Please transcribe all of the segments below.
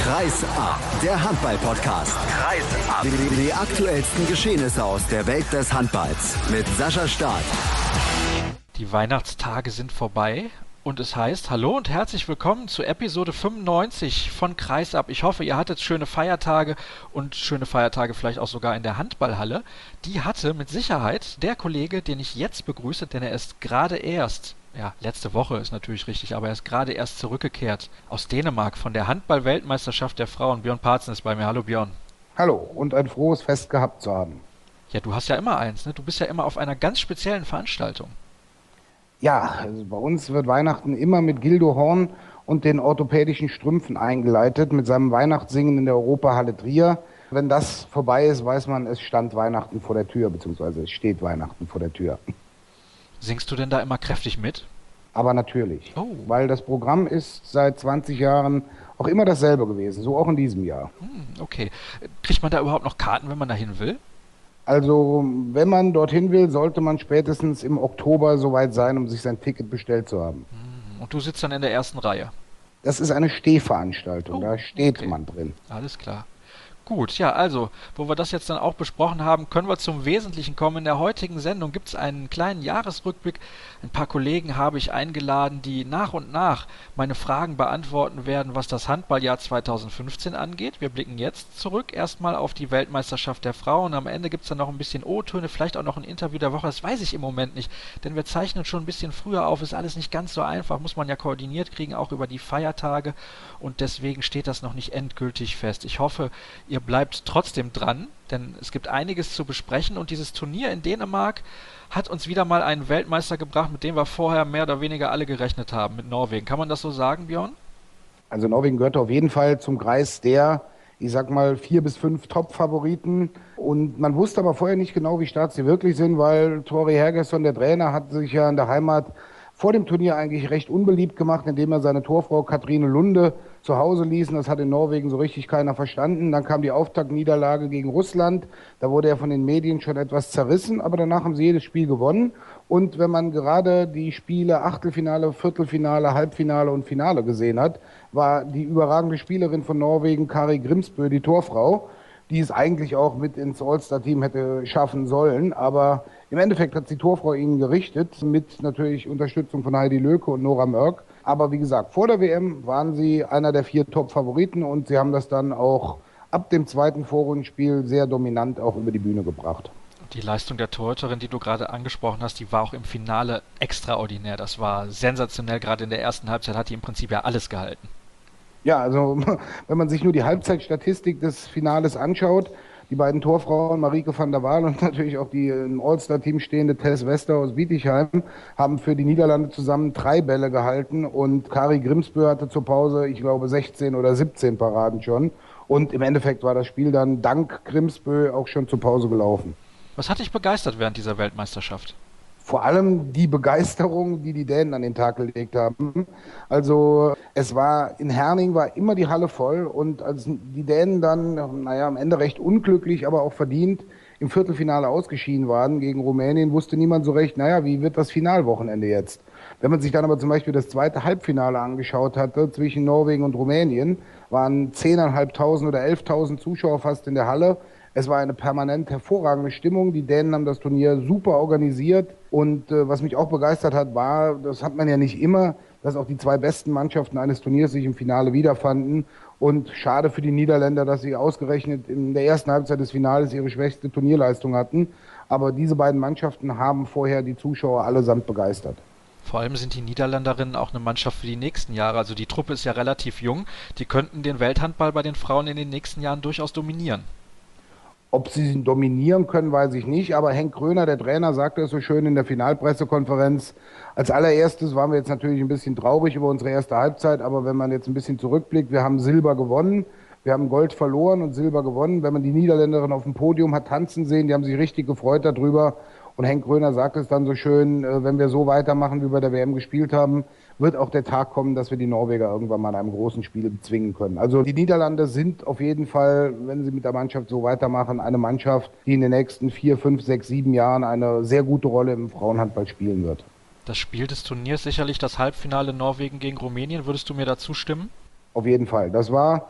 Kreis ab, der Handball-Podcast. Kreis ab. Die aktuellsten Geschehnisse aus der Welt des Handballs mit Sascha Staat. Die Weihnachtstage sind vorbei und es heißt Hallo und herzlich willkommen zu Episode 95 von Kreis ab. Ich hoffe, ihr hattet schöne Feiertage und schöne Feiertage vielleicht auch sogar in der Handballhalle. Die hatte mit Sicherheit der Kollege, den ich jetzt begrüße, denn er ist gerade erst, letzte Woche ist natürlich richtig, aber er ist gerade erst zurückgekehrt aus Dänemark von der Handball-Weltmeisterschaft der Frauen. Björn Parzen ist bei mir. Hallo Björn. Hallo und ein frohes Fest gehabt zu haben. Ja, du hast ja immer eins, ne? Du bist ja immer auf einer ganz speziellen Veranstaltung. Ja, also bei uns wird Weihnachten immer mit Gildo Horn und den orthopädischen Strümpfen eingeleitet, mit seinem Weihnachtssingen in der Europahalle Trier. Wenn das vorbei ist, weiß man, es stand Weihnachten vor der Tür, beziehungsweise es steht Weihnachten vor der Tür. Singst du denn da immer kräftig mit? Aber natürlich, weil das Programm ist seit 20 Jahren auch immer dasselbe gewesen, so auch in diesem Jahr. Okay. Kriegt man da überhaupt noch Karten, wenn man da hin will? Also, wenn man dorthin will, sollte man spätestens im Oktober soweit sein, um sich sein Ticket bestellt zu haben. Und du sitzt dann in der ersten Reihe? Das ist eine Stehveranstaltung, da steht man drin. Alles klar. Gut, ja, also, wo wir das jetzt dann auch besprochen haben, können wir zum Wesentlichen kommen. In der heutigen Sendung gibt es einen kleinen Jahresrückblick. Ein paar Kollegen habe ich eingeladen, die nach und nach meine Fragen beantworten werden, was das Handballjahr 2015 angeht. Wir blicken jetzt zurück erstmal auf die Weltmeisterschaft der Frauen. Am Ende gibt es dann noch ein bisschen O-Töne, vielleicht auch noch ein Interview der Woche. Das weiß ich im Moment nicht, denn wir zeichnen schon ein bisschen früher auf. Ist alles nicht ganz so einfach, muss man ja koordiniert kriegen, auch über die Feiertage. Und deswegen steht das noch nicht endgültig fest. Ich hoffe, ihr bleibt trotzdem dran, denn es gibt einiges zu besprechen und dieses Turnier in Dänemark hat uns wieder mal einen Weltmeister gebracht, mit dem wir vorher mehr oder weniger alle gerechnet haben, mit Norwegen. Kann man das so sagen, Björn? Also Norwegen gehört auf jeden Fall zum Kreis der, ich sag mal, 4 bis 5 Top-Favoriten. Und man wusste aber vorher nicht genau, wie stark sie wirklich sind, weil Tori Hergesson, der Trainer, hat sich ja in der Heimat vor dem Turnier eigentlich recht unbeliebt gemacht, indem er seine Torfrau Katrine Lunde zu Hause ließ. Und das hat in Norwegen so richtig keiner verstanden. Dann kam die Auftaktniederlage gegen Russland. Da wurde er von den Medien schon etwas zerrissen, aber danach haben sie jedes Spiel gewonnen. Und wenn man gerade die Spiele Achtelfinale, Viertelfinale, Halbfinale und Finale gesehen hat, war die überragende Spielerin von Norwegen, Kari Grimsbø, die Torfrau, die es eigentlich auch mit ins All-Star-Team hätte schaffen sollen. Aber im Endeffekt hat die Torfrau ihnen gerichtet, mit natürlich Unterstützung von Heidi Löke und Nora Mörk. Aber wie gesagt, vor der WM waren sie einer der 4 Top-Favoriten und sie haben das dann auch ab dem zweiten Vorrundenspiel sehr dominant auch über die Bühne gebracht. Die Leistung der Torhüterin, die du gerade angesprochen hast, die war auch im Finale extraordinär. Das war sensationell, gerade in der ersten Halbzeit hat die im Prinzip ja alles gehalten. Ja, also wenn man sich nur die Halbzeitstatistik des Finales anschaut, die beiden Torfrauen, Marieke van der Waal und natürlich auch die im All-Star-Team stehende Tess Wester aus Bietigheim, haben für die Niederlande zusammen 3 Bälle gehalten und Kari Grimsbø hatte zur Pause, ich glaube, 16 oder 17 Paraden schon. Und im Endeffekt war das Spiel dann dank Grimsbø auch schon zur Pause gelaufen. Was hat dich begeistert während dieser Weltmeisterschaft? Vor allem die Begeisterung, die die Dänen an den Tag gelegt haben. Also es war, in Herning war immer die Halle voll und als die Dänen dann, am Ende recht unglücklich, aber auch verdient im Viertelfinale ausgeschieden waren gegen Rumänien, wusste niemand so recht, wie wird das Finalwochenende jetzt? Wenn man sich dann aber zum Beispiel das zweite Halbfinale angeschaut hatte zwischen Norwegen und Rumänien, waren 10.500 oder 11.000 Zuschauer fast in der Halle. Es war eine permanent hervorragende Stimmung. Die Dänen haben das Turnier super organisiert. Und was mich auch begeistert hat, war, das hat man ja nicht immer, dass auch die 2 besten Mannschaften eines Turniers sich im Finale wiederfanden. Und schade für die Niederländer, dass sie ausgerechnet in der ersten Halbzeit des Finales ihre schwächste Turnierleistung hatten. Aber diese beiden Mannschaften haben vorher die Zuschauer allesamt begeistert. Vor allem sind die Niederländerinnen auch eine Mannschaft für die nächsten Jahre. Also die Truppe ist ja relativ jung. Die könnten den Welthandball bei den Frauen in den nächsten Jahren durchaus dominieren. Ob sie ihn dominieren können, weiß ich nicht. Aber Henk Gröner, der Trainer, sagte es so schön in der Finalpressekonferenz. Als allererstes waren wir jetzt natürlich ein bisschen traurig über unsere erste Halbzeit. Aber wenn man jetzt ein bisschen zurückblickt, wir haben Silber gewonnen. Wir haben Gold verloren und Silber gewonnen. Wenn man die Niederländerin auf dem Podium hat tanzen sehen, die haben sich richtig gefreut darüber. Und Henk Gröner sagt es dann so schön, wenn wir so weitermachen, wie wir bei der WM gespielt haben, wird auch der Tag kommen, dass wir die Norweger irgendwann mal in einem großen Spiel bezwingen können. Also die Niederlande sind auf jeden Fall, wenn sie mit der Mannschaft so weitermachen, eine Mannschaft, die in den nächsten 4, 5, 6, 7 Jahren eine sehr gute Rolle im Frauenhandball spielen wird. Das Spiel des Turniers, sicherlich das Halbfinale Norwegen gegen Rumänien. Würdest du mir dazu stimmen? Auf jeden Fall. Das war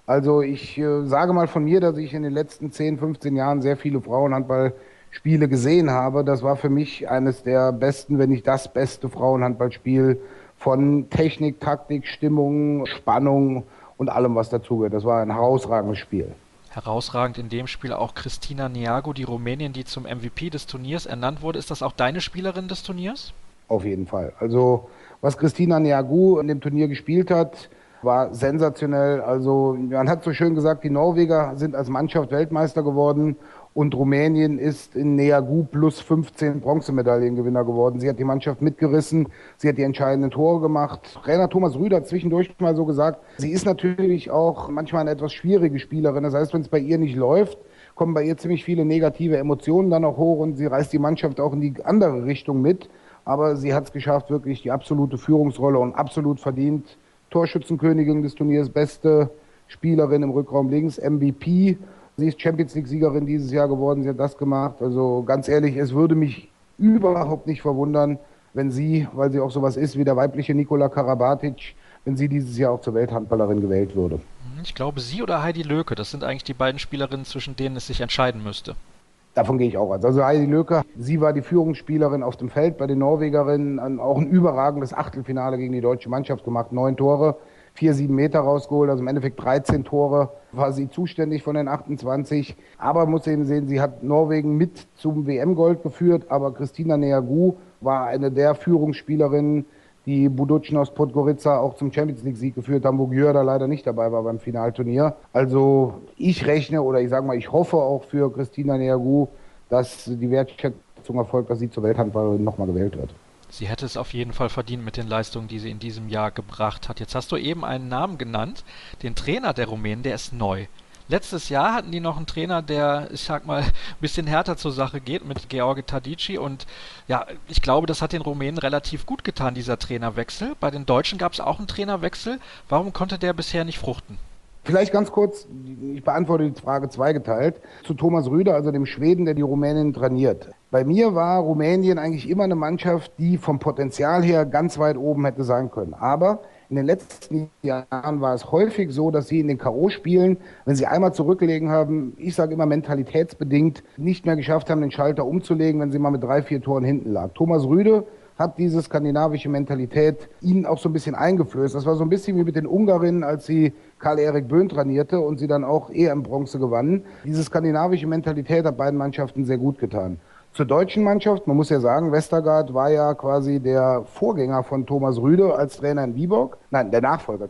Also ich sage mal von mir, dass ich in den letzten 10, 15 Jahren sehr viele Frauenhandballspiele gesehen habe. Das war für mich eines der besten, wenn nicht das beste Frauenhandballspiel von Technik, Taktik, Stimmung, Spannung und allem, was dazugehört. Das war ein herausragendes Spiel. Herausragend in dem Spiel auch Christina Neagu, die Rumänin, die zum MVP des Turniers ernannt wurde. Ist das auch deine Spielerin des Turniers? Auf jeden Fall. Also was Christina Neagu in dem Turnier gespielt hat, war sensationell. Also man hat so schön gesagt, die Norweger sind als Mannschaft Weltmeister geworden und Rumänien ist in Neagu plus 15 Bronzemedaillengewinner geworden. Sie hat die Mannschaft mitgerissen, sie hat die entscheidenden Tore gemacht. Trainer Thomas Rüder hat zwischendurch mal so gesagt, sie ist natürlich auch manchmal eine etwas schwierige Spielerin. Das heißt, wenn es bei ihr nicht läuft, kommen bei ihr ziemlich viele negative Emotionen dann auch hoch und sie reißt die Mannschaft auch in die andere Richtung mit. Aber sie hat es geschafft, wirklich die absolute Führungsrolle und absolut verdient. Torschützenkönigin des Turniers, beste Spielerin im Rückraum links, MVP. Sie ist Champions League-Siegerin dieses Jahr geworden, sie hat das gemacht. Also ganz ehrlich, es würde mich überhaupt nicht verwundern, wenn sie, weil sie auch sowas ist wie der weibliche Nikola Karabatic, wenn sie dieses Jahr auch zur Welthandballerin gewählt würde. Ich glaube, sie oder Heidi Löke, das sind eigentlich die beiden Spielerinnen, zwischen denen es sich entscheiden müsste. Davon gehe ich auch aus. Also Heidi Löke, sie war die Führungsspielerin auf dem Feld bei den Norwegerinnen, auch ein überragendes Achtelfinale gegen die deutsche Mannschaft gemacht. 9 Tore, 4, 7 Meter rausgeholt, also im Endeffekt 13 Tore war sie zuständig von den 28. Aber man muss eben sehen, sie hat Norwegen mit zum WM-Gold geführt, aber Christina Neagu war eine der Führungsspielerinnen, die Budućnost Podgorica auch zum Champions-League-Sieg geführt haben, wo Gjörda leider nicht dabei war beim Finalturnier. Also ich rechne oder ich sage mal, ich hoffe auch für Christina Neagu, dass die Wertschätzung erfolgt, dass sie zur Welthandballerin nochmal gewählt wird. Sie hätte es auf jeden Fall verdient mit den Leistungen, die sie in diesem Jahr gebracht hat. Jetzt hast du eben einen Namen genannt, den Trainer der Rumänen, der ist neu. Letztes Jahr hatten die noch einen Trainer, der, ich sag mal, ein bisschen härter zur Sache geht mit George Tadici und ja, ich glaube, das hat den Rumänen relativ gut getan, dieser Trainerwechsel. Bei den Deutschen gab es auch einen Trainerwechsel. Warum konnte der bisher nicht fruchten? Vielleicht ganz kurz, ich beantworte die Frage zweigeteilt, zu Thomas Rüder, also dem Schweden, der die Rumänen trainiert. Bei mir war Rumänien eigentlich immer eine Mannschaft, die vom Potenzial her ganz weit oben hätte sein können. Aber in den letzten Jahren war es häufig so, dass sie in den K.O.-Spielen, wenn sie einmal zurückgelegen haben, ich sage immer mentalitätsbedingt, nicht mehr geschafft haben, den Schalter umzulegen, wenn sie mal mit 3, 4 Toren hinten lag. Thomas Rüde hat diese skandinavische Mentalität ihnen auch so ein bisschen eingeflößt. Das war so ein bisschen wie mit den Ungarinnen, als sie Karl-Erik Böhn trainierte und sie dann auch EM-Bronze gewannen. Diese skandinavische Mentalität hat beiden Mannschaften sehr gut getan. Zur deutschen Mannschaft, man muss ja sagen, Westergaard war ja quasi der Vorgänger von Thomas Rüde als Trainer in Viborg. Nein, der Nachfolger.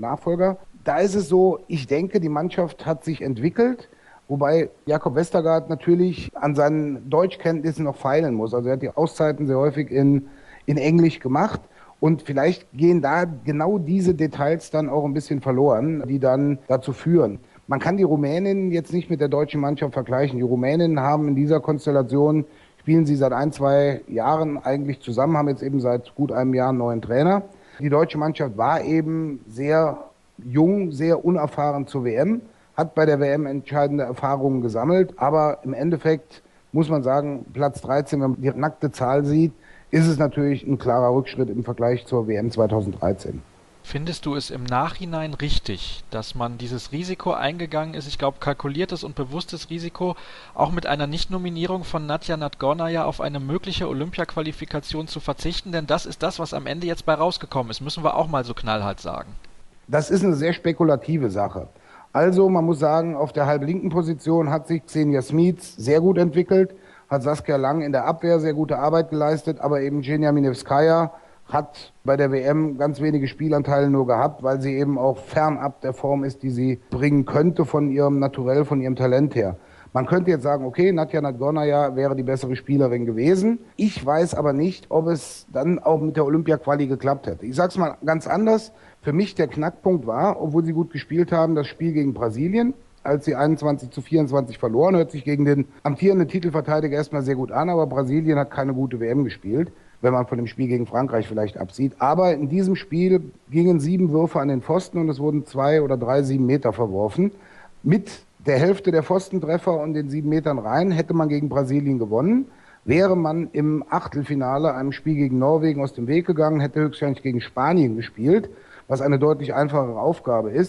Da ist es so, ich denke, die Mannschaft hat sich entwickelt, wobei Jakob Westergaard natürlich an seinen Deutschkenntnissen noch feilen muss. Also er hat die Auszeiten sehr häufig in Englisch gemacht. Und vielleicht gehen da genau diese Details dann auch ein bisschen verloren, die dann dazu führen. Man kann die Rumänen jetzt nicht mit der deutschen Mannschaft vergleichen. Die Rumänen haben in dieser Konstellation, spielen sie seit 1, 2 Jahren eigentlich zusammen, haben jetzt eben seit gut einem Jahr einen neuen Trainer. Die deutsche Mannschaft war eben sehr jung, sehr unerfahren zur WM, hat bei der WM entscheidende Erfahrungen gesammelt, aber im Endeffekt muss man sagen, Platz 13, wenn man die nackte Zahl sieht, ist es natürlich ein klarer Rückschritt im Vergleich zur WM 2013. Findest du es im Nachhinein richtig, dass man dieses Risiko eingegangen ist, ich glaube kalkuliertes und bewusstes Risiko, auch mit einer Nichtnominierung von Nadia Nadgornaja auf eine mögliche Olympia-Qualifikation zu verzichten? Denn das ist das, was am Ende jetzt bei rausgekommen ist, müssen wir auch mal so knallhart sagen. Das ist eine sehr spekulative Sache. Also man muss sagen, auf der halblinken Position hat sich Xenia Smits sehr gut entwickelt, hat Saskia Lang in der Abwehr sehr gute Arbeit geleistet, aber eben Genia Minevskaya hat bei der WM ganz wenige Spielanteile nur gehabt, weil sie eben auch fernab der Form ist, die sie bringen könnte von ihrem Naturell, von ihrem Talent her. Man könnte jetzt sagen, okay, Nadia Nadgornaja wäre die bessere Spielerin gewesen. Ich weiß aber nicht, ob es dann auch mit der Olympia-Quali geklappt hätte. Ich sage es mal ganz anders. Für mich der Knackpunkt war, obwohl sie gut gespielt haben, das Spiel gegen Brasilien. Als sie 21-24 verloren, hört sich gegen den amtierenden Titelverteidiger erstmal sehr gut an, aber Brasilien hat keine gute WM gespielt, wenn man von dem Spiel gegen Frankreich vielleicht absieht. Aber in diesem Spiel gingen 7 Würfe an den Pfosten und es wurden 2 oder 3 7-Meter verworfen. Mit der Hälfte der Pfostentreffer und den 7 Metern rein hätte man gegen Brasilien gewonnen. Wäre man im Achtelfinale einem Spiel gegen Norwegen aus dem Weg gegangen, hätte höchstwahrscheinlich gegen Spanien gespielt, was eine deutlich einfachere Aufgabe ist.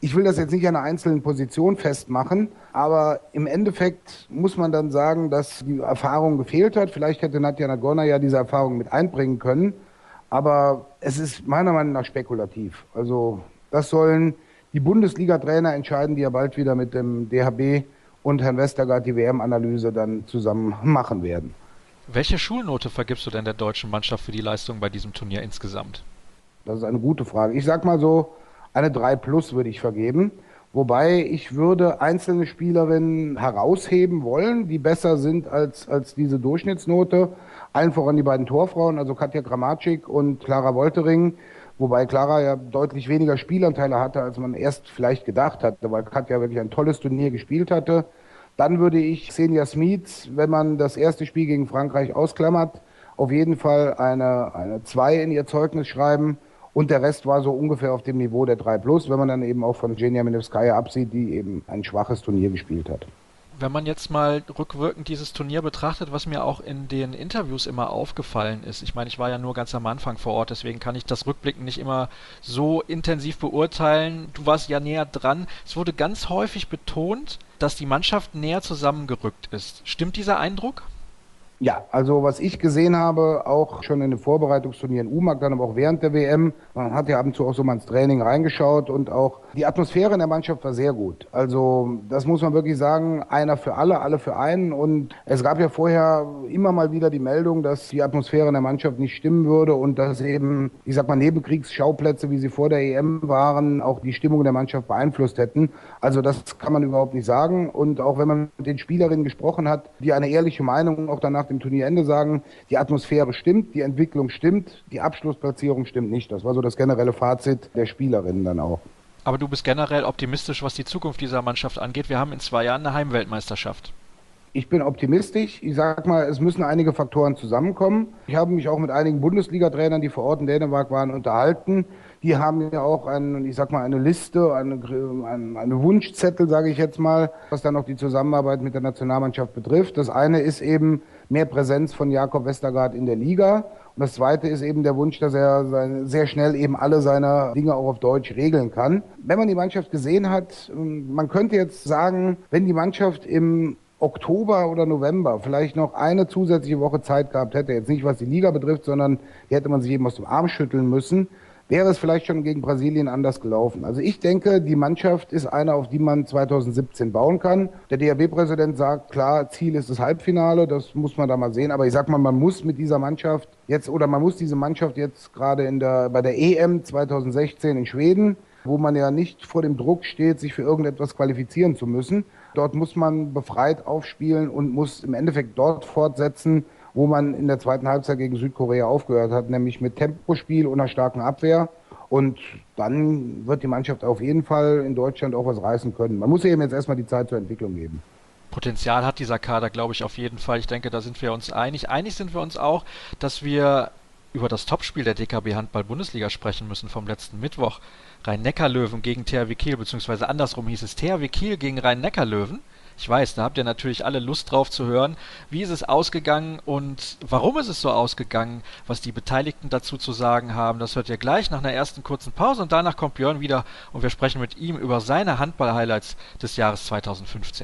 Ich will das jetzt nicht an einer einzelnen Position festmachen, aber im Endeffekt muss man dann sagen, dass die Erfahrung gefehlt hat. Vielleicht hätte Nadja Nagorna ja diese Erfahrung mit einbringen können, aber es ist meiner Meinung nach spekulativ. Also das sollen die Bundesliga-Trainer entscheiden, die ja bald wieder mit dem DHB und Herrn Westergaard die WM-Analyse dann zusammen machen werden. Welche Schulnote vergibst du denn der deutschen Mannschaft für die Leistung bei diesem Turnier insgesamt? Das ist eine gute Frage. Ich sag mal so, eine 3 plus würde ich vergeben. Wobei ich würde einzelne Spielerinnen herausheben wollen, die besser sind als diese Durchschnittsnote. Allen voran die beiden Torfrauen, also Katja Gramatschik und Clara Woltering. Wobei Clara ja deutlich weniger Spielanteile hatte, als man erst vielleicht gedacht hatte, weil Katja wirklich ein tolles Turnier gespielt hatte. Dann würde ich Xenia Smits, wenn man das erste Spiel gegen Frankreich ausklammert, auf jeden Fall eine 2 in ihr Zeugnis schreiben. Und der Rest war so ungefähr auf dem Niveau der 3 plus, wenn man dann eben auch von Genia Minevskaya absieht, die eben ein schwaches Turnier gespielt hat. Wenn man jetzt mal rückwirkend dieses Turnier betrachtet, was mir auch in den Interviews immer aufgefallen ist, ich meine, ich war ja nur ganz am Anfang vor Ort, deswegen kann ich das Rückblicken nicht immer so intensiv beurteilen. Du warst ja näher dran. Es wurde ganz häufig betont, dass die Mannschaft näher zusammengerückt ist. Stimmt dieser Eindruck? Ja, also was ich gesehen habe, auch schon in den Vorbereitungsturnieren UMAG, dann aber auch während der WM, man hat ja ab und zu auch so mal ins Training reingeschaut und auch die Atmosphäre in der Mannschaft war sehr gut. Also das muss man wirklich sagen, einer für alle für einen, und es gab ja vorher immer mal wieder die Meldung, dass die Atmosphäre in der Mannschaft nicht stimmen würde und dass eben, ich sag mal, Nebenkriegsschauplätze, wie sie vor der EM waren, auch die Stimmung der Mannschaft beeinflusst hätten. Also das kann man überhaupt nicht sagen, und auch wenn man mit den Spielerinnen gesprochen hat, die eine ehrliche Meinung auch danach dem Turnierende sagen, die Atmosphäre stimmt, die Entwicklung stimmt, die Abschlussplatzierung stimmt nicht. Das war so das generelle Fazit der Spielerinnen dann auch. Aber du bist generell optimistisch, was die Zukunft dieser Mannschaft angeht. Wir haben in 2 Jahren eine Heimweltmeisterschaft. Ich bin optimistisch. Ich sag mal, es müssen einige Faktoren zusammenkommen. Ich habe mich auch mit einigen Bundesliga-Trainern, die vor Ort in Dänemark waren, unterhalten. Die haben ja auch eine Liste, eine Wunschzettel, sage ich jetzt mal, was dann auch die Zusammenarbeit mit der Nationalmannschaft betrifft. Das eine ist eben mehr Präsenz von Jakob Westergaard in der Liga. Und das zweite ist eben der Wunsch, dass er sehr schnell eben alle seine Dinge auch auf Deutsch regeln kann. Wenn man die Mannschaft gesehen hat, man könnte jetzt sagen, wenn die Mannschaft im Oktober oder November vielleicht noch eine zusätzliche Woche Zeit gehabt hätte, jetzt nicht was die Liga betrifft, sondern die hätte man sich eben aus dem Arm schütteln müssen, wäre es vielleicht schon gegen Brasilien anders gelaufen. Also ich denke, die Mannschaft ist eine, auf die man 2017 bauen kann. Der DHB-Präsident sagt, klar, Ziel ist das Halbfinale, das muss man da mal sehen. Aber ich sag mal, man muss mit dieser Mannschaft jetzt, oder man muss diese Mannschaft jetzt gerade bei der EM 2016 in Schweden, wo man ja nicht vor dem Druck steht, sich für irgendetwas qualifizieren zu müssen. Dort muss man befreit aufspielen und muss im Endeffekt dort fortsetzen, wo man in der zweiten Halbzeit gegen Südkorea aufgehört hat, nämlich mit Tempospiel und einer starken Abwehr. Und dann wird die Mannschaft auf jeden Fall in Deutschland auch was reißen können. Man muss ihr eben jetzt erstmal die Zeit zur Entwicklung geben. Potenzial hat dieser Kader, glaube ich, auf jeden Fall. Ich denke, da sind wir uns einig. Einig sind wir uns auch, dass wir über das Topspiel der DKB Handball-Bundesliga sprechen müssen vom letzten Mittwoch. Rhein-Neckar-Löwen gegen THW Kiel, beziehungsweise andersrum hieß es THW Kiel gegen Rhein-Neckar-Löwen. Ich weiß, da habt ihr natürlich alle Lust drauf zu hören. Wie ist es ausgegangen und warum ist es so ausgegangen? Was die Beteiligten dazu zu sagen haben, das hört ihr gleich nach einer ersten kurzen Pause und danach kommt Björn wieder und wir sprechen mit ihm über seine Handball-Highlights des Jahres 2015.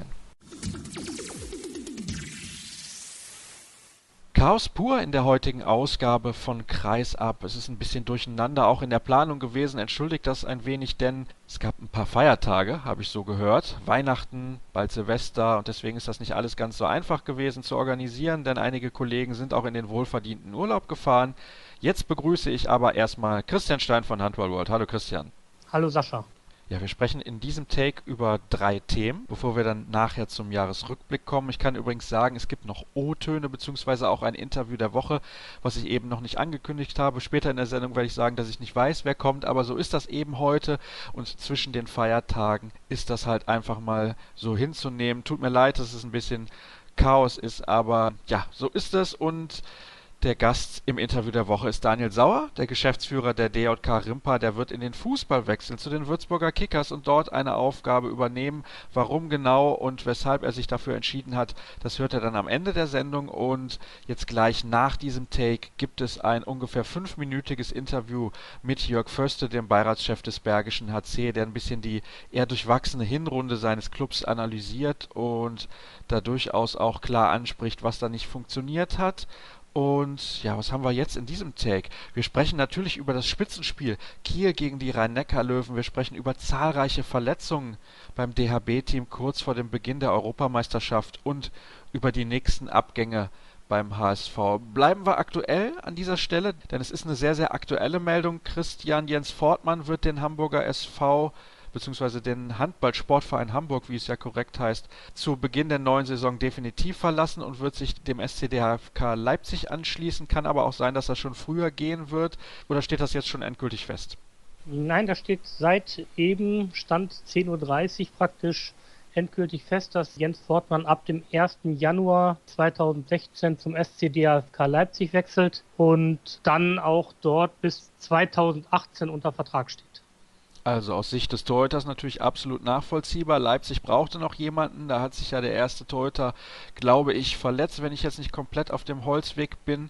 Chaos pur in der heutigen Ausgabe von Kreisab. Es ist ein bisschen durcheinander auch in der Planung gewesen. Entschuldigt das ein wenig, denn es gab ein paar Feiertage, habe ich so gehört. Weihnachten, bald Silvester und deswegen ist das nicht alles ganz so einfach gewesen zu organisieren, denn einige Kollegen sind auch in den wohlverdienten Urlaub gefahren. Jetzt begrüße ich aber erstmal Christian Stein von Handball World. Hallo Christian. Hallo Sascha. Ja, wir sprechen in diesem Take über 3 Themen, bevor wir dann nachher zum Jahresrückblick kommen. Ich kann übrigens sagen, es gibt noch O-Töne beziehungsweise auch ein Interview der Woche, was ich eben noch nicht angekündigt habe. Später in der Sendung werde ich sagen, dass ich nicht weiß, wer kommt, aber so ist das eben heute und zwischen den Feiertagen ist das halt einfach mal so hinzunehmen. Tut mir leid, dass es ein bisschen Chaos ist, aber ja, so ist es und Der Gast im Interview der Woche ist Daniel Sauer, der Geschäftsführer der DJK Rimpa. Der wird in den Fußball wechseln zu den Würzburger Kickers und dort eine Aufgabe übernehmen. Warum genau und weshalb er sich dafür entschieden hat, das hört er dann am Ende der Sendung. Und jetzt gleich nach diesem Take gibt es ein ungefähr 5-minütiges Interview mit Jörg Förste, dem Beiratschef des Bergischen HC, der ein bisschen die eher durchwachsene Hinrunde seines Clubs analysiert und da durchaus auch klar anspricht, was da nicht funktioniert hat. Und ja, was haben wir jetzt in diesem Take? Wir sprechen natürlich über das Spitzenspiel Kiel gegen die Rhein-Neckar-Löwen. Wir sprechen über zahlreiche Verletzungen beim DHB-Team kurz vor dem Beginn der Europameisterschaft und über die nächsten Abgänge beim HSV. Bleiben wir aktuell an dieser Stelle, denn es ist eine sehr, sehr aktuelle Meldung. Christian Jens Fortmann wird den Hamburger SV beziehungsweise den Handball-Sportverein Hamburg, wie es ja korrekt heißt, zu Beginn der neuen Saison definitiv verlassen und wird sich dem SCDHFK Leipzig anschließen. Kann aber auch sein, dass das schon früher gehen wird. Oder steht das jetzt schon endgültig fest? Nein, da steht seit eben Stand 10:30 Uhr praktisch endgültig fest, dass Jens Fortmann ab dem 1. Januar 2016 zum SCDHFK Leipzig wechselt und dann auch dort bis 2018 unter Vertrag steht. Also aus Sicht des Torhüters natürlich absolut nachvollziehbar. Leipzig brauchte noch jemanden. Da hat sich ja der erste Torhüter, glaube ich, verletzt, wenn ich jetzt nicht komplett auf dem Holzweg bin.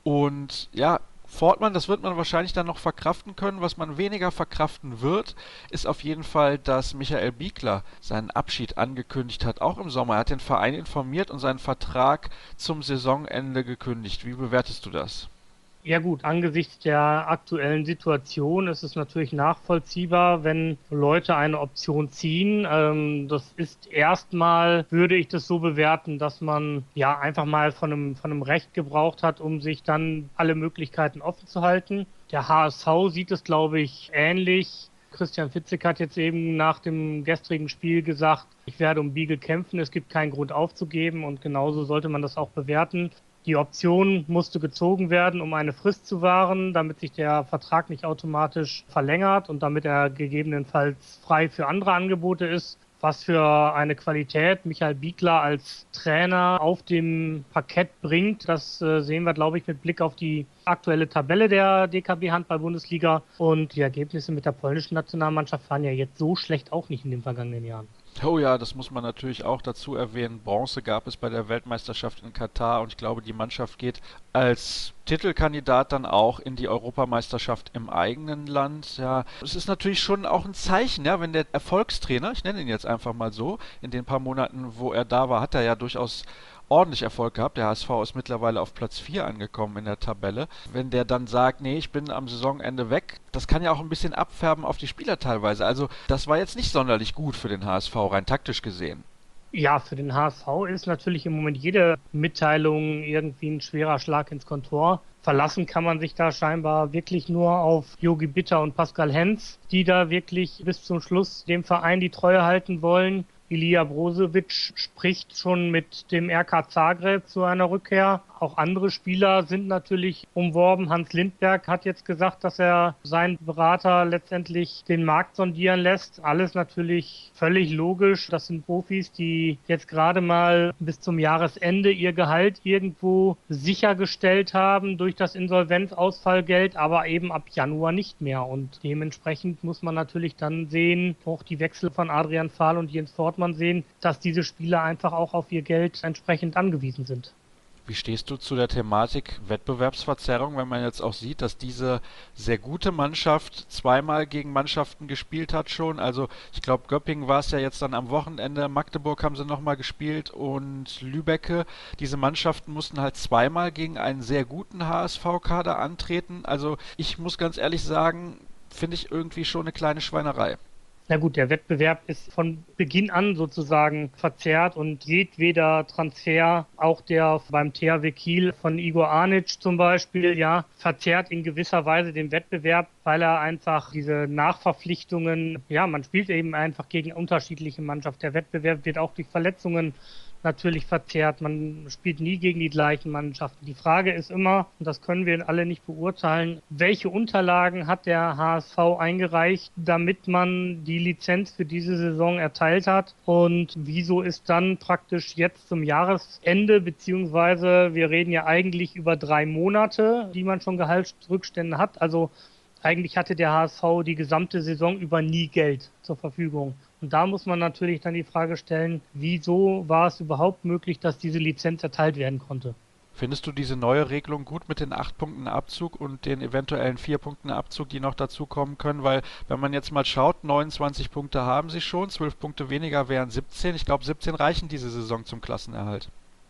Und ja, Fortmann, das wird man wahrscheinlich dann noch verkraften können. Was man weniger verkraften wird, ist auf jeden Fall, dass Michael Biegler seinen Abschied angekündigt hat, auch im Sommer. Er hat den Verein informiert und seinen Vertrag zum Saisonende gekündigt. Wie bewertest du das? Ja gut, angesichts der aktuellen Situation ist es natürlich nachvollziehbar, wenn Leute eine Option ziehen. Das ist erstmal, würde ich das so bewerten, dass man ja einfach mal von einem Recht gebraucht hat, um sich dann alle Möglichkeiten offen zu halten. Der HSV sieht es, glaube ich, ähnlich. Christian Fitzek hat jetzt eben nach dem gestrigen Spiel gesagt, ich werde um Biegel kämpfen, es gibt keinen Grund aufzugeben und genauso sollte man das auch bewerten. Die Option musste gezogen werden, um eine Frist zu wahren, damit sich der Vertrag nicht automatisch verlängert und damit er gegebenenfalls frei für andere Angebote ist. Was für eine Qualität Michael Biegler als Trainer auf dem Parkett bringt, das sehen wir, glaube ich, mit Blick auf die aktuelle Tabelle der DKB Handball-Bundesliga. Und die Ergebnisse mit der polnischen Nationalmannschaft waren ja jetzt so schlecht auch nicht in den vergangenen Jahren. Oh ja, das muss man natürlich auch dazu erwähnen. Bronze gab es bei der Weltmeisterschaft in Katar und ich glaube, die Mannschaft geht als Titelkandidat dann auch in die Europameisterschaft im eigenen Land. Ja, es ist natürlich schon auch ein Zeichen, ja, wenn der Erfolgstrainer, ich nenne ihn jetzt einfach mal so, in den paar Monaten, wo er da war, hat er ja durchaus ordentlich Erfolg gehabt. Der HSV ist mittlerweile auf Platz 4 angekommen in der Tabelle. Wenn der dann sagt, nee, ich bin am Saisonende weg, das kann ja auch ein bisschen abfärben auf die Spieler teilweise. Also das war jetzt nicht sonderlich gut für den HSV, rein taktisch gesehen. Ja, für den HSV ist natürlich im Moment jede Mitteilung irgendwie ein schwerer Schlag ins Kontor. Verlassen kann man sich da scheinbar wirklich nur auf Jogi Bitter und Pascal Hens, die da wirklich bis zum Schluss dem Verein die Treue halten wollen. Ilija Brozovic spricht schon mit dem RK Zagreb zu einer Rückkehr. Auch andere Spieler sind natürlich umworben. Hans Lindberg hat jetzt gesagt, dass er seinen Berater letztendlich den Markt sondieren lässt. Alles natürlich völlig logisch. Das sind Profis, die jetzt gerade mal bis zum Jahresende ihr Gehalt irgendwo sichergestellt haben durch das Insolvenzausfallgeld, aber eben ab Januar nicht mehr. Und dementsprechend muss man natürlich dann sehen, auch die Wechsel von Adrian Fahl und Jens Fortmann sehen, dass diese Spieler einfach auch auf ihr Geld entsprechend angewiesen sind. Wie stehst du zu der Thematik Wettbewerbsverzerrung, wenn man jetzt auch sieht, dass diese sehr gute Mannschaft zweimal gegen Mannschaften gespielt hat schon? Also ich glaube, Göppingen war es ja jetzt dann am Wochenende, Magdeburg haben sie nochmal gespielt und Lübbecke. Diese Mannschaften mussten halt zweimal gegen einen sehr guten HSV-Kader antreten. Also ich muss ganz ehrlich sagen, finde ich irgendwie schon eine kleine Schweinerei. Na gut, der Wettbewerb ist von Beginn an sozusagen verzerrt und jedweder Transfer, auch der beim THW Kiel von Igor Anic zum Beispiel, ja, verzerrt in gewisser Weise den Wettbewerb, weil er einfach diese Nachverpflichtungen, ja, man spielt eben einfach gegen unterschiedliche Mannschaften. Der Wettbewerb wird auch durch Verletzungen natürlich verzerrt. Man spielt nie gegen die gleichen Mannschaften. Die Frage ist immer, und das können wir alle nicht beurteilen, welche Unterlagen hat der HSV eingereicht, damit man die Lizenz für diese Saison erteilt hat, und wieso ist dann praktisch jetzt zum Jahresende, beziehungsweise wir reden ja eigentlich über 3 Monate, die man schon Gehaltsrückstände hat, also eigentlich hatte der HSV die gesamte Saison über nie Geld zur Verfügung. Und da muss man natürlich dann die Frage stellen, wieso war es überhaupt möglich, dass diese Lizenz erteilt werden konnte? Findest du diese neue Regelung gut mit den 8 Punkten Abzug und den eventuellen 4 Punkten Abzug, die noch dazukommen können? Weil, wenn man jetzt mal schaut, 29 Punkte haben sie schon, 12 Punkte weniger wären 17. Ich glaube, 17 reichen diese Saison zum Klassenerhalt.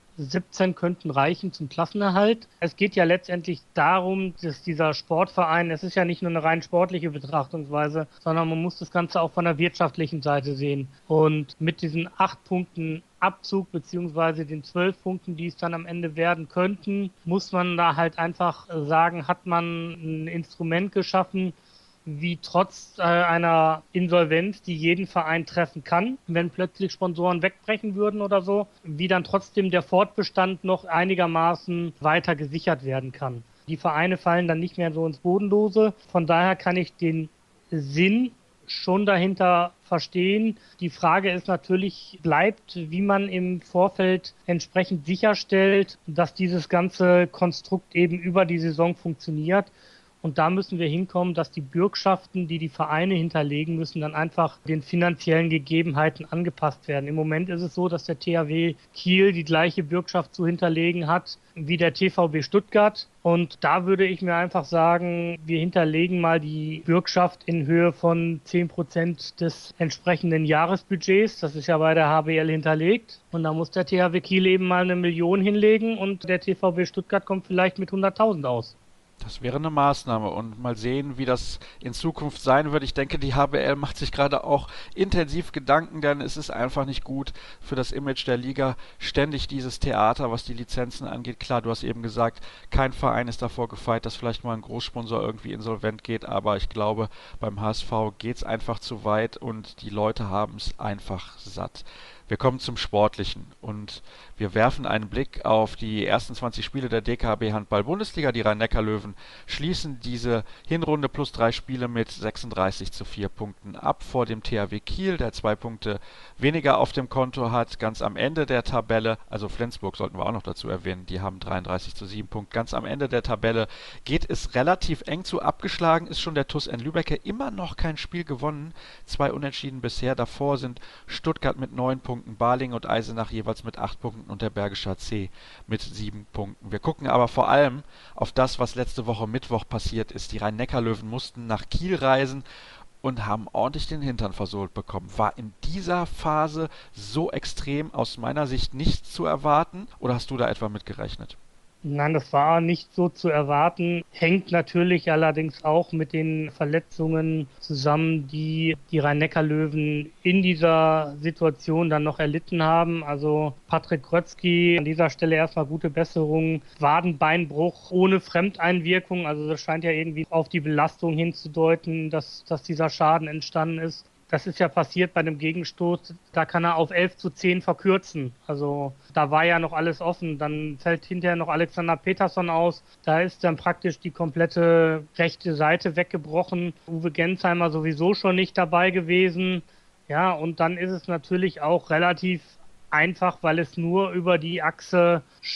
17 könnten reichen zum Klassenerhalt. Es geht ja letztendlich darum, dass dieser Sportverein, es ist ja nicht nur eine rein sportliche Betrachtungsweise, sondern man muss das Ganze auch von der wirtschaftlichen Seite sehen. Und mit diesen 8 Punkten Abzug beziehungsweise den 12 Punkten, die es dann am Ende werden könnten, muss man da halt einfach sagen, hat man ein Instrument geschaffen, wie trotz einer Insolvenz, die jeden Verein treffen kann, wenn plötzlich Sponsoren wegbrechen würden oder so, wie dann trotzdem der Fortbestand noch einigermaßen weiter gesichert werden kann. Die Vereine fallen dann nicht mehr so ins Bodenlose. Von daher kann ich den Sinn schon dahinter verstehen. Die Frage ist natürlich, bleibt, wie man im Vorfeld entsprechend sicherstellt, dass dieses ganze Konstrukt eben über die Saison funktioniert. Und da müssen wir hinkommen, dass die Bürgschaften, die die Vereine hinterlegen müssen, dann einfach den finanziellen Gegebenheiten angepasst werden. Im Moment ist es so, dass der THW Kiel die gleiche Bürgschaft zu hinterlegen hat wie der TVB Stuttgart. Und da würde ich mir einfach sagen, wir hinterlegen mal die Bürgschaft in Höhe von 10% des entsprechenden Jahresbudgets. Das ist ja bei der HBL hinterlegt. Und da muss der THW Kiel eben mal 1 Million hinlegen und der TVB Stuttgart kommt vielleicht mit 100.000 aus. Das wäre eine Maßnahme und mal sehen, wie das in Zukunft sein wird. Ich denke, die HBL macht sich gerade auch intensiv Gedanken, denn es ist einfach nicht gut für das Image der Liga, ständig dieses Theater, was die Lizenzen angeht. Klar, du hast eben gesagt, kein Verein ist davor gefeit, dass vielleicht mal ein Großsponsor irgendwie insolvent geht, aber ich glaube, beim HSV geht es einfach zu weit und die Leute haben es einfach satt. Wir kommen zum Sportlichen und wir werfen einen Blick auf die ersten 20 Spiele der DKB Handball-Bundesliga. Die Rhein-Neckar-Löwen schließen diese Hinrunde plus 3 Spiele mit 36:4 Punkten ab vor dem THW Kiel, der 2 Punkte weniger auf dem Konto hat. Ganz am Ende der Tabelle, also Flensburg sollten wir auch noch dazu erwähnen, die haben 33:7 Punkte. Ganz am Ende der Tabelle geht es relativ eng zu. Abgeschlagen ist schon der TuS N Lübbecke, immer noch kein Spiel gewonnen. 2 Unentschieden bisher. Davor sind Stuttgart mit 9 Punkten, Balingen und Eisenach jeweils mit 8 Punkten und der Bergische HC mit 7 Punkten. Wir gucken aber vor allem auf das, was letzte Woche Mittwoch passiert ist. Die Rhein-Neckar-Löwen mussten nach Kiel reisen und haben ordentlich den Hintern versohlt bekommen. War in dieser Phase so extrem aus meiner Sicht nicht zu erwarten oder hast du da etwa mit gerechnet? Nein, das war nicht so zu erwarten. Hängt natürlich allerdings auch mit den Verletzungen zusammen, die die Rhein-Neckar-Löwen in dieser Situation dann noch erlitten haben. Also Patrick Grötzky, an dieser Stelle erstmal gute Besserung. Wadenbeinbruch ohne Fremdeinwirkung. Also das scheint ja irgendwie auf die Belastung hinzudeuten, dass dieser Schaden entstanden ist. Das ist ja passiert bei dem Gegenstoß, da kann er auf 11:10 verkürzen. Also da war ja noch alles offen. Dann fällt hinterher noch Alexander Peterson aus. Da ist dann praktisch die komplette rechte Seite weggebrochen. Uwe Gensheimer sowieso schon nicht dabei gewesen. Ja, und dann ist es natürlich auch relativ einfach, weil es nur über die Achse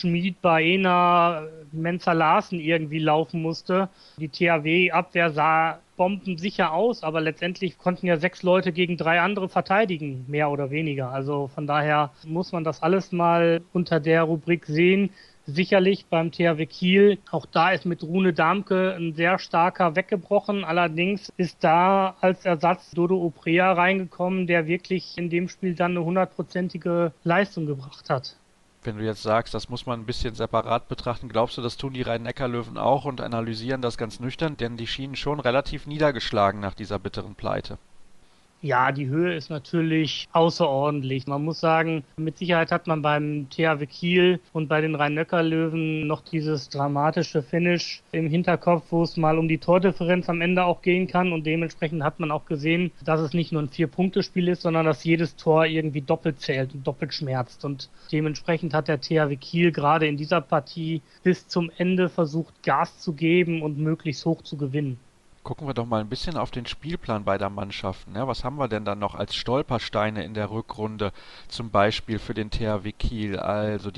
Schmid-Baena-Menzer-Larsen irgendwie laufen musste. Die THW-Abwehr sah bombensicher aus, aber letztendlich konnten ja 6 Leute gegen 3 andere verteidigen, mehr oder weniger. Also von daher muss man das alles mal unter der Rubrik sehen. Sicherlich beim THW Kiel, auch da ist mit Rune Damke ein sehr starker weggebrochen. Allerdings ist da als Ersatz Dodo Oprea reingekommen, der wirklich in dem Spiel dann eine 100%ige Leistung gebracht hat. Wenn du jetzt sagst, das muss man ein bisschen separat betrachten, glaubst du, das tun die Rhein-Neckar-Löwen auch und analysieren das ganz nüchtern? Denn die schienen schon relativ niedergeschlagen nach dieser bitteren Pleite. Ja, die Höhe ist natürlich außerordentlich. Man muss sagen, mit Sicherheit hat man beim THW Kiel und bei den Rhein-Neckar-Löwen noch dieses dramatische Finish im Hinterkopf, wo es mal um die Tordifferenz am Ende auch gehen kann. Und dementsprechend hat man auch gesehen, dass es nicht nur ein 4-Punkte-Spiel ist, sondern dass jedes Tor irgendwie doppelt zählt und doppelt schmerzt. Und dementsprechend hat der THW Kiel gerade in dieser Partie bis zum Ende versucht, Gas zu geben und möglichst hoch zu gewinnen. Gucken wir doch mal ein bisschen auf den Spielplan beider Mannschaften. Ja, was haben wir denn dann noch als Stolpersteine in der Rückrunde, zum Beispiel für den THW Kiel? Also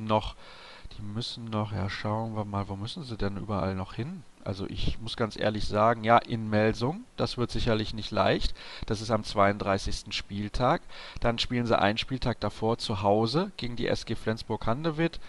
ja, schauen wir mal, wo müssen sie denn überall noch hin? Also ich muss ganz ehrlich sagen, ja, in Melsung, das wird sicherlich nicht leicht. Das ist am 32. Spieltag. Dann spielen sie einen Spieltag davor zu Hause gegen die SG Flensburg-Handewitt.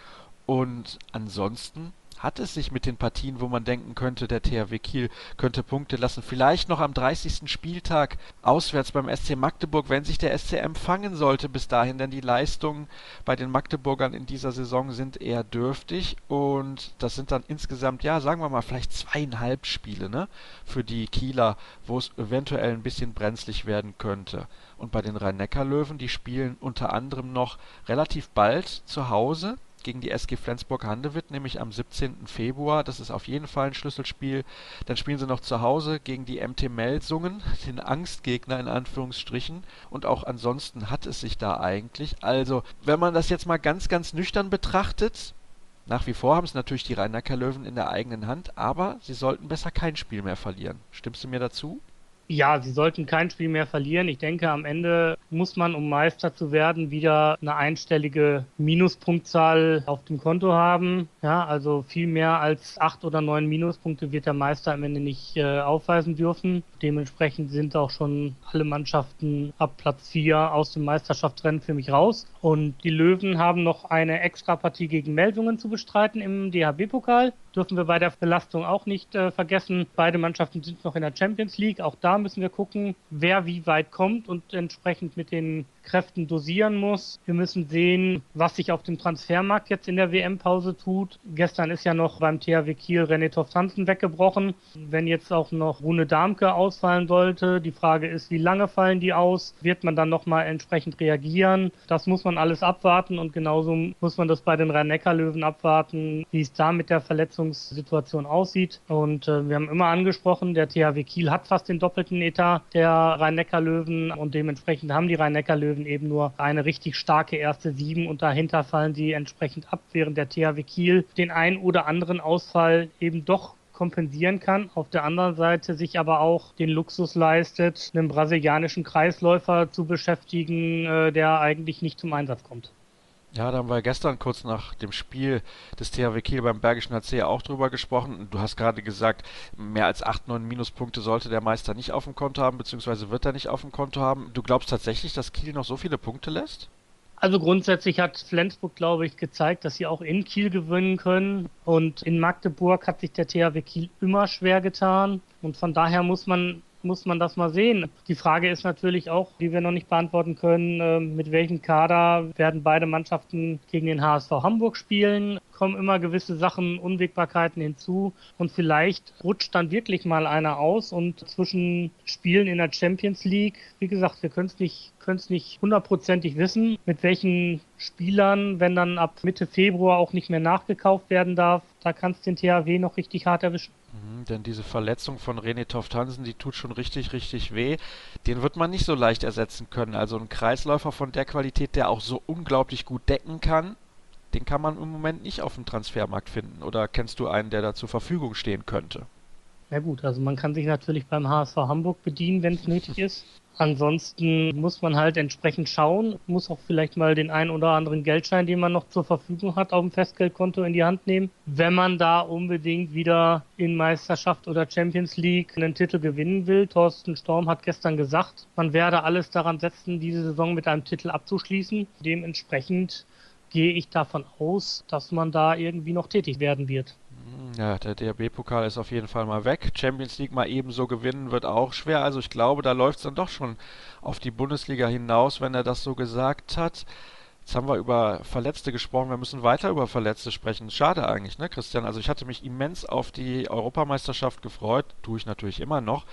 Und ansonsten hat es sich mit den Partien, wo man denken könnte, der THW Kiel könnte Punkte lassen, vielleicht noch am 30. Spieltag auswärts beim SC Magdeburg, wenn sich der SCM fangen sollte bis dahin, denn die Leistungen bei den Magdeburgern in dieser Saison sind eher dürftig und das sind dann insgesamt, ja, sagen wir mal, vielleicht 2,5 Spiele, ne, für die Kieler, wo es eventuell ein bisschen brenzlig werden könnte. Und bei den Rhein-Neckar-Löwen, die spielen unter anderem noch relativ bald zu Hause gegen die SG Flensburg-Handewitt, nämlich am 17. Februar. Das ist auf jeden Fall ein Schlüsselspiel. Dann spielen sie noch zu Hause gegen die MT Melsungen, den Angstgegner in Anführungsstrichen. Und auch ansonsten hat es sich da eigentlich. Also, wenn man das jetzt mal ganz, ganz nüchtern betrachtet, nach wie vor haben es natürlich die Rhein-Neckar-Löwen in der eigenen Hand, aber sie sollten besser kein Spiel mehr verlieren. Stimmst du mir dazu? Ja, sie sollten kein Spiel mehr verlieren. Ich denke, am Ende muss man, um Meister zu werden, wieder eine einstellige Minuspunktzahl auf dem Konto haben. Ja, also viel mehr als 8 oder 9 Minuspunkte wird der Meister am Ende nicht aufweisen dürfen. Dementsprechend sind auch schon alle Mannschaften ab Platz 4 aus dem Meisterschaftsrennen für mich raus. Und die Löwen haben noch eine Extrapartie gegen Melsungen zu bestreiten im DHB-Pokal. Dürfen wir bei der Belastung auch nicht vergessen. Beide Mannschaften sind noch in der Champions League. Auch da müssen wir gucken, wer wie weit kommt und entsprechend mit den Kräften dosieren muss. Wir müssen sehen, was sich auf dem Transfermarkt jetzt in der WM-Pause tut. Gestern ist ja noch beim THW Kiel René Toft-Hansen weggebrochen. Wenn jetzt auch noch Rune Darmke ausfallen sollte, die Frage ist, wie lange fallen die aus? Wird man dann nochmal entsprechend reagieren? Das muss man alles abwarten und genauso muss man das bei den Rhein-Neckar-Löwen abwarten, wie es da mit der Verletzungssituation aussieht. Und wir haben immer angesprochen, der THW Kiel hat fast den doppelten Etat der Rhein-Neckar-Löwen und dementsprechend haben die Rhein-Neckar-Löwen eben nur eine richtig starke erste 7 und dahinter fallen sie entsprechend ab, während der THW Kiel den ein oder anderen Ausfall eben doch kompensieren kann, auf der anderen Seite sich aber auch den Luxus leistet, einen brasilianischen Kreisläufer zu beschäftigen, der eigentlich nicht zum Einsatz kommt. Ja, da haben wir gestern kurz nach dem Spiel des THW Kiel beim Bergischen HC auch drüber gesprochen. Du hast gerade gesagt, mehr als 8, 9 Minuspunkte sollte der Meister nicht auf dem Konto haben, beziehungsweise wird er nicht auf dem Konto haben. Du glaubst tatsächlich, dass Kiel noch so viele Punkte lässt? Also grundsätzlich hat Flensburg, glaube ich, gezeigt, dass sie auch in Kiel gewinnen können. Und in Magdeburg hat sich der THW Kiel immer schwer getan. Und von daher muss man das mal sehen. Die Frage ist natürlich auch, die wir noch nicht beantworten können, mit welchem Kader werden beide Mannschaften gegen den HSV Hamburg spielen. Kommen immer gewisse Sachen, Unwägbarkeiten hinzu und vielleicht rutscht dann wirklich mal einer aus und zwischen Spielen in der Champions League, wie gesagt, wir können es nicht hundertprozentig wissen, mit welchen Spielern, wenn dann ab Mitte Februar auch nicht mehr nachgekauft werden darf, da kann es den THW noch richtig hart erwischen. Denn diese Verletzung von René Toft-Hansen, die tut schon richtig, richtig weh. Den wird man nicht so leicht ersetzen können. Also ein Kreisläufer von der Qualität, der auch so unglaublich gut decken kann, den kann man im Moment nicht auf dem Transfermarkt finden. Oder kennst du einen, der da zur Verfügung stehen könnte? Na gut, also man kann sich natürlich beim HSV Hamburg bedienen, wenn es nötig ist. Ansonsten muss man halt entsprechend schauen, muss auch vielleicht mal den einen oder anderen Geldschein, den man noch zur Verfügung hat, auf dem Festgeldkonto in die Hand nehmen, wenn man da unbedingt wieder in Meisterschaft oder Champions League einen Titel gewinnen will. Thorsten Storm hat gestern gesagt, man werde alles daran setzen, diese Saison mit einem Titel abzuschließen. Dementsprechend gehe ich davon aus, dass man da irgendwie noch tätig werden wird. Ja, der DHB-Pokal ist auf jeden Fall mal weg. Champions League mal ebenso gewinnen wird auch schwer. Also ich glaube, da läuft es dann doch schon auf die Bundesliga hinaus, wenn er das so gesagt hat. Jetzt haben wir über Verletzte gesprochen. Wir müssen weiter über Verletzte sprechen. Schade eigentlich, ne, Christian? Also ich hatte mich immens auf die Europameisterschaft gefreut. Tue ich natürlich immer noch.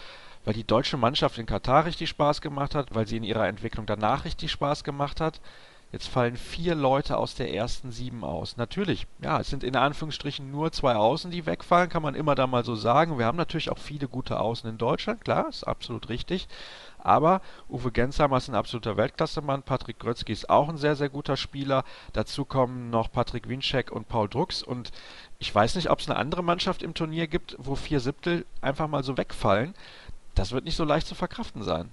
weil die deutsche Mannschaft in Katar richtig Spaß gemacht hat, weil sie in ihrer Entwicklung danach richtig Spaß gemacht hat. Jetzt fallen 4 Leute aus der ersten 7 aus. Natürlich, ja, es sind in Anführungsstrichen nur 2 Außen, die wegfallen, kann man immer da mal so sagen. Wir haben natürlich auch viele gute Außen in Deutschland, klar, ist absolut richtig. Aber Uwe Gensheimer ist ein absoluter Weltklassemann, Patrick Grötzky ist auch ein sehr, sehr guter Spieler. Dazu kommen noch Patrick Winczek und Paul Drucks. Und ich weiß nicht, ob es eine andere Mannschaft im Turnier gibt, wo 4/7 einfach mal so wegfallen. Das wird nicht so leicht zu verkraften sein.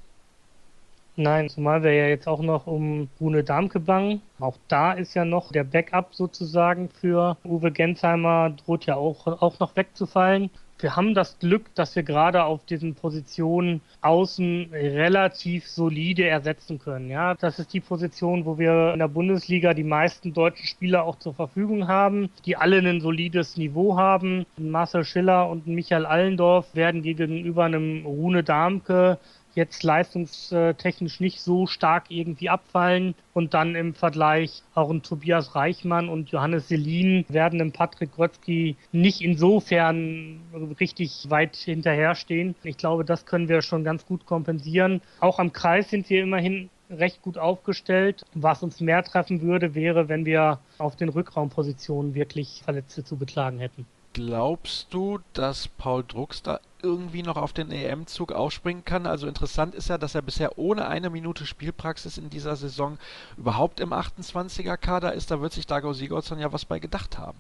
Nein, zumal wir ja jetzt auch noch um Rune Darmke bangen. Auch da ist ja noch der Backup sozusagen für Uwe Gensheimer, droht ja auch noch wegzufallen. Wir haben das Glück, dass wir gerade auf diesen Positionen außen relativ solide ersetzen können. Ja, das ist die Position, wo wir in der Bundesliga die meisten deutschen Spieler auch zur Verfügung haben, die alle ein solides Niveau haben. Marcel Schiller und Michael Allendorf werden gegenüber einem Rune Darmke jetzt leistungstechnisch nicht so stark irgendwie abfallen. Und dann im Vergleich auch ein Tobias Reichmann und Johannes Selin werden dem Patrick Grötzky nicht insofern richtig weit hinterherstehen. Ich glaube, das können wir schon ganz gut kompensieren. Auch am Kreis sind wir immerhin recht gut aufgestellt. Was uns mehr treffen würde, wäre, wenn wir auf den Rückraumpositionen wirklich Verletzte zu beklagen hätten. Glaubst du, dass Paul Drucks da irgendwie noch auf den EM-Zug aufspringen kann? Also interessant ist ja, dass er bisher ohne eine Minute Spielpraxis in dieser Saison überhaupt im 28er-Kader ist. Da wird sich Dago Sigurdsson ja was bei gedacht haben.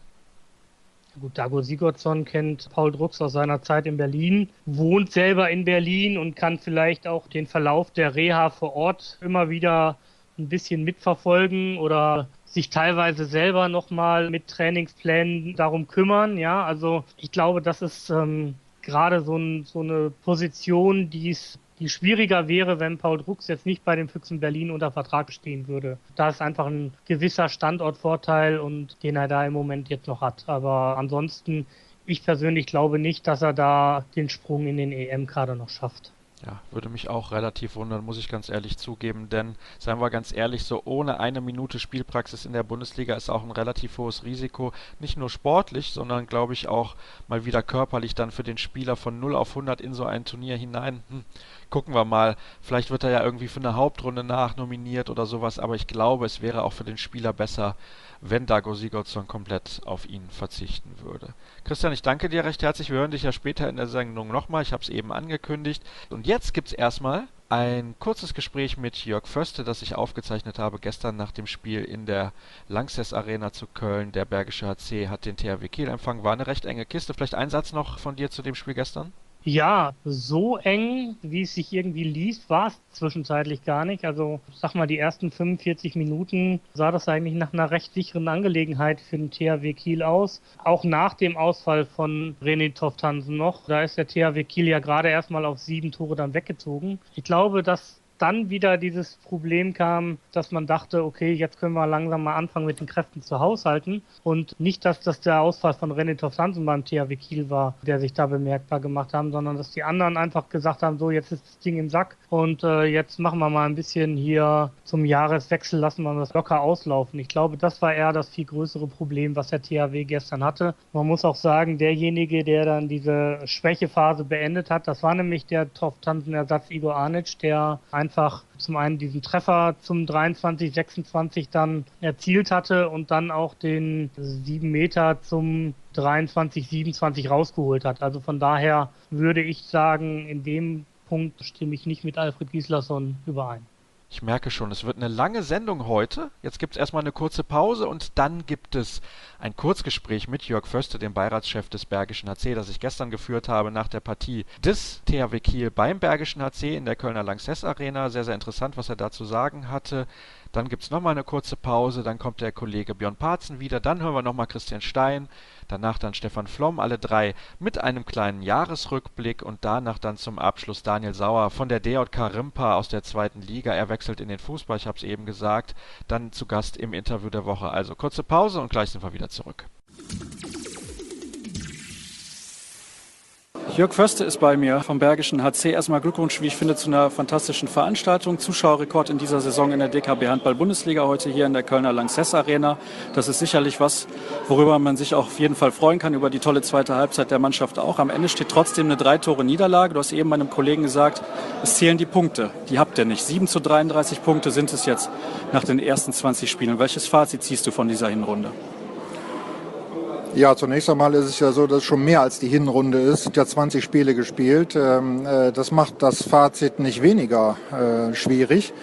Gut, Dago Sigurdsson kennt Paul Drucks aus seiner Zeit in Berlin, wohnt selber in Berlin und kann vielleicht auch den Verlauf der Reha vor Ort immer wieder ein bisschen mitverfolgen oder sich teilweise selber nochmal mit Trainingsplänen darum kümmern. Ja, also ich glaube, das ist gerade so eine Position, die schwieriger wäre, wenn Paul Drucks jetzt nicht bei den Füchsen Berlin unter Vertrag stehen würde. Da ist einfach ein gewisser Standortvorteil und den er da im Moment jetzt noch hat. Aber ansonsten, ich persönlich glaube nicht, dass er da den Sprung in den EM-Kader noch schafft. Ja, würde mich auch relativ wundern, muss ich ganz ehrlich zugeben, denn, seien wir ganz ehrlich, so ohne eine Minute Spielpraxis in der Bundesliga ist auch ein relativ hohes Risiko, nicht nur sportlich, sondern, glaube ich, auch mal wieder körperlich dann für den Spieler von 0 auf 100 in so ein Turnier hinein. Gucken wir mal, vielleicht wird er ja irgendwie für eine Hauptrunde nachnominiert oder sowas, aber ich glaube, es wäre auch für den Spieler besser, wenn Dago Sigurdsson komplett auf ihn verzichten würde. Christian, ich danke dir recht herzlich. Wir hören dich ja später in der Sendung nochmal. Ich habe es eben angekündigt. Und jetzt gibt es erstmal ein kurzes Gespräch mit Jörg Förste, das ich aufgezeichnet habe gestern nach dem Spiel in der Lanxess Arena zu Köln. Der Bergische HC hat den THW Kiel empfangen. War eine recht enge Kiste. Vielleicht ein Satz noch von dir zu dem Spiel gestern? Ja, so eng, wie es sich irgendwie liest, war es zwischenzeitlich gar nicht. Also, sag mal, die ersten 45 Minuten sah das eigentlich nach einer recht sicheren Angelegenheit für den THW Kiel aus. Auch nach dem Ausfall von René Toft-Hansen noch. Da ist der THW Kiel ja gerade erstmal auf 7 Tore dann weggezogen. Ich glaube, dass dann wieder dieses Problem kam, dass man dachte, okay, jetzt können wir langsam mal anfangen mit den Kräften zu haushalten und nicht, dass das der Ausfall von René Toft-Hansen beim THW Kiel war, der sich da bemerkbar gemacht haben, sondern dass die anderen einfach gesagt haben, so, jetzt ist das Ding im Sack und jetzt machen wir mal ein bisschen hier zum Jahreswechsel, lassen wir das locker auslaufen. Ich glaube, das war eher das viel größere Problem, was der THW gestern hatte. Man muss auch sagen, derjenige, der dann diese Schwächephase beendet hat, das war nämlich der Toft-Hansen-Ersatz Igor Anic, der einfach zum einen diesen Treffer zum 23-26 dann erzielt hatte und dann auch den 7 Meter zum 23-27 rausgeholt hat. Also von daher würde ich sagen, in dem Punkt stimme ich nicht mit Alfred Gislason überein. Ich merke schon, es wird eine lange Sendung heute. Jetzt gibt es erstmal eine kurze Pause und dann gibt es ein Kurzgespräch mit Jörg Förste, dem Beiratschef des Bergischen HC, das ich gestern geführt habe nach der Partie des THW Kiel beim Bergischen HC in der Kölner Lanxess Arena. Sehr, sehr interessant, was er da zu sagen hatte. Dann gibt es nochmal eine kurze Pause, dann kommt der Kollege Björn Parzen wieder, dann hören wir nochmal Christian Stein, danach dann Stefan Flom, alle drei mit einem kleinen Jahresrückblick und danach dann zum Abschluss Daniel Sauer von der DJK Rimpa aus der 2. Liga. Er wechselt in den Fußball, ich habe es eben gesagt, dann zu Gast im Interview der Woche. Also kurze Pause und gleich sind wir wieder zurück. Jörg Förste ist bei mir vom Bergischen HC. Erstmal Glückwunsch, wie ich finde, zu einer fantastischen Veranstaltung. Zuschauerrekord in dieser Saison in der DKB Handball-Bundesliga heute hier in der Kölner Lanxess Arena. Das ist sicherlich was, worüber man sich auch auf jeden Fall freuen kann, über die tolle zweite Halbzeit der Mannschaft auch. Am Ende steht trotzdem eine 3-Tore-Niederlage. Du hast eben meinem Kollegen gesagt, es zählen die Punkte. Die habt ihr nicht. 7-33 Punkte sind es jetzt nach den ersten 20 Spielen. Welches Fazit ziehst du von dieser Hinrunde? Ja, zunächst einmal ist es ja so, dass es schon mehr als die Hinrunde ist. Es sind ja 20 Spiele gespielt. Das macht das Fazit nicht weniger schwierig.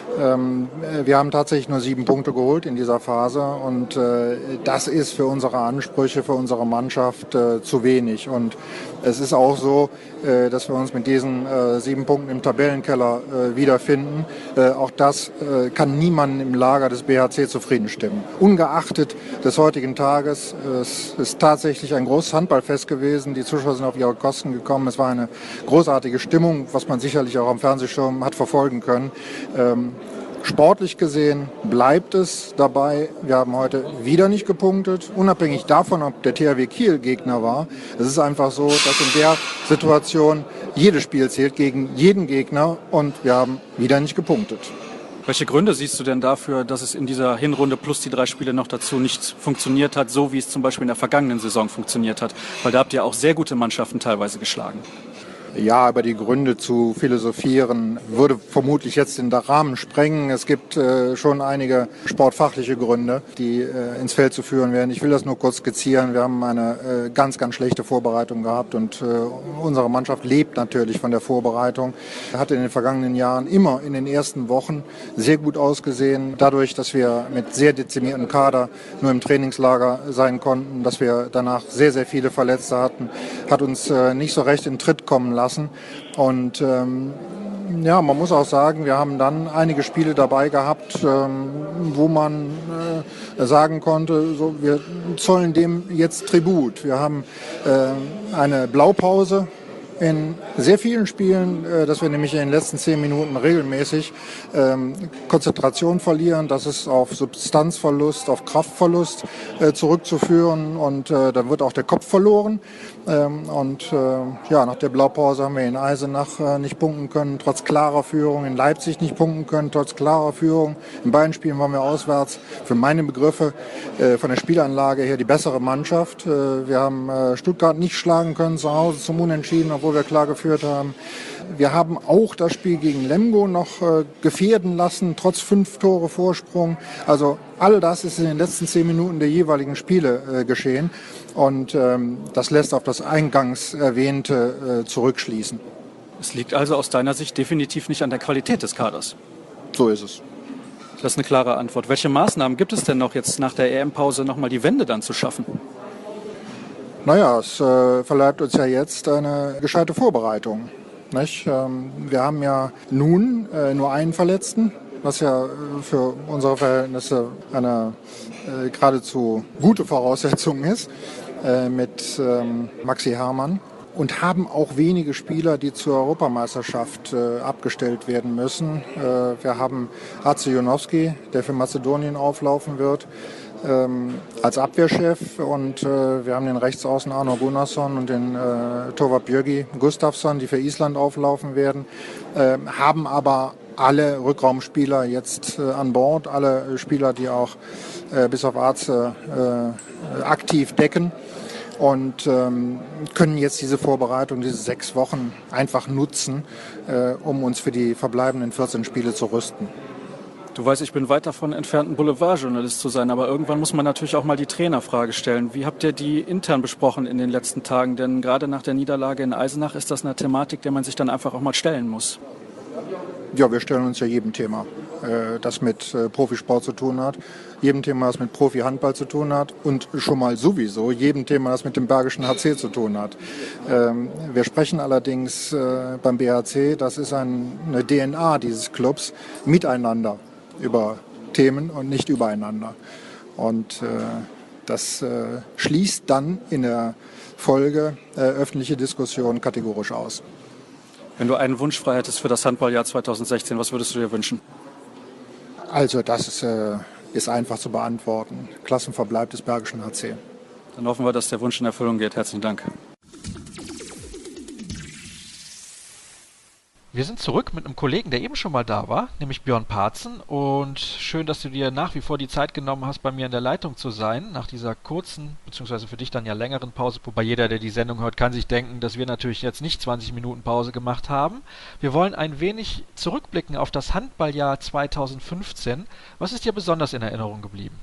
Wir haben tatsächlich nur 7 Punkte geholt in dieser Phase und das ist für unsere Ansprüche, für unsere Mannschaft zu wenig. Und es ist auch so, dass wir uns mit diesen 7 Punkten im Tabellenkeller wiederfinden. Auch das kann niemanden im Lager des BHC zufrieden stimmen. Ungeachtet des heutigen Tages, es ist tatsächlich ein großes Handballfest gewesen. Die Zuschauer sind auf ihre Kosten gekommen. Es war eine großartige Stimmung, was man sicherlich auch am Fernsehschirm hat verfolgen können. Sportlich gesehen bleibt es dabei. Wir haben heute wieder nicht gepunktet, unabhängig davon, ob der THW Kiel Gegner war. Es ist einfach so, dass in der Situation jedes Spiel zählt gegen jeden Gegner und wir haben wieder nicht gepunktet. Welche Gründe siehst du denn dafür, dass es in dieser Hinrunde plus die 3 Spiele noch dazu nicht funktioniert hat, so wie es zum Beispiel in der vergangenen Saison funktioniert hat? Weil da habt ihr auch sehr gute Mannschaften teilweise geschlagen. Ja, über die Gründe zu philosophieren würde vermutlich jetzt den Rahmen sprengen. Es gibt schon einige sportfachliche Gründe, die ins Feld zu führen wären. Ich will das nur kurz skizzieren. Wir haben eine ganz, ganz schlechte Vorbereitung gehabt und unsere Mannschaft lebt natürlich von der Vorbereitung. Hat in den vergangenen Jahren immer in den ersten Wochen sehr gut ausgesehen. Dadurch, dass wir mit sehr dezimiertem Kader nur im Trainingslager sein konnten, dass wir danach sehr, sehr viele Verletzte hatten, hat uns nicht so recht in den Tritt kommen lassen. Und ja, man muss auch sagen, wir haben dann einige Spiele dabei gehabt, wo man sagen konnte, so, wir zollen dem jetzt Tribut. Wir haben eine Blaupause in sehr vielen Spielen, dass wir nämlich in den letzten 10 Minuten regelmäßig Konzentration verlieren. Das ist auf Substanzverlust, auf Kraftverlust zurückzuführen und dann wird auch der Kopf verloren. Ja, nach der Blaupause haben wir in Eisenach nicht punkten können, trotz klarer Führung, in Leipzig nicht punkten können, trotz klarer Führung. In beiden Spielen waren wir auswärts, für meine Begriffe, von der Spielanlage her die bessere Mannschaft. Wir haben Stuttgart nicht schlagen können zu Hause zum Unentschieden, obwohl wir klar geführt haben. Wir haben auch das Spiel gegen Lemgo noch gefährden lassen, trotz 5 Tore Vorsprung. Also all das ist in den letzten 10 Minuten der jeweiligen Spiele geschehen. Und das lässt auf das eingangs Erwähnte zurückschließen. Es liegt also aus deiner Sicht definitiv nicht an der Qualität des Kaders. So ist es. Das ist eine klare Antwort. Welche Maßnahmen gibt es denn noch jetzt nach der EM-Pause nochmal die Wende dann zu schaffen? Naja, es verleiht uns ja jetzt eine gescheite Vorbereitung. Nicht? Wir haben ja nun nur einen Verletzten, was ja für unsere Verhältnisse eine geradezu gute Voraussetzung ist, mit Maxi Hermann. Und haben auch wenige Spieler, die zur Europameisterschaft abgestellt werden müssen. Wir haben Ace Jonowski, der für Mazedonien auflaufen wird, als Abwehrchef. Und wir haben den Rechtsaußen Arno Gunnarsson und den Torwart Björgi Gustafsson, die für Island auflaufen werden. Haben aber alle Rückraumspieler jetzt an Bord, alle Spieler, die auch bis auf Ace aktiv decken. Und können jetzt diese Vorbereitung, diese 6 Wochen einfach nutzen, um uns für die verbleibenden 14 Spiele zu rüsten. Du weißt, ich bin weit davon entfernt, ein Boulevardjournalist zu sein, aber irgendwann muss man natürlich auch mal die Trainerfrage stellen. Wie habt ihr die intern besprochen in den letzten Tagen? Denn gerade nach der Niederlage in Eisenach ist das eine Thematik, der man sich dann einfach auch mal stellen muss. Ja, wir stellen uns ja jedem Thema, das mit Profisport zu tun hat, jedem Thema, das mit Profi-Handball zu tun hat und schon mal sowieso jedem Thema, das mit dem Bergischen HC zu tun hat. Wir sprechen allerdings beim BHC, das ist eine DNA dieses Clubs, miteinander über Themen und nicht übereinander. Und das schließt dann in der Folge öffentliche Diskussionen kategorisch aus. Wenn du einen Wunsch frei hättest für das Handballjahr 2016, was würdest du dir wünschen? Also das ist einfach zu beantworten. Klassenverbleib des Bergischen HC. Dann hoffen wir, dass der Wunsch in Erfüllung geht. Herzlichen Dank. Wir sind zurück mit einem Kollegen, der eben schon mal da war, nämlich Björn Parzen. Und schön, dass du dir nach wie vor die Zeit genommen hast, bei mir in der Leitung zu sein, nach dieser kurzen, beziehungsweise für dich dann ja längeren Pause. Wobei jeder, der die Sendung hört, kann sich denken, dass wir natürlich jetzt nicht 20 Minuten Pause gemacht haben. Wir wollen ein wenig zurückblicken auf das Handballjahr 2015. Was ist dir besonders in Erinnerung geblieben?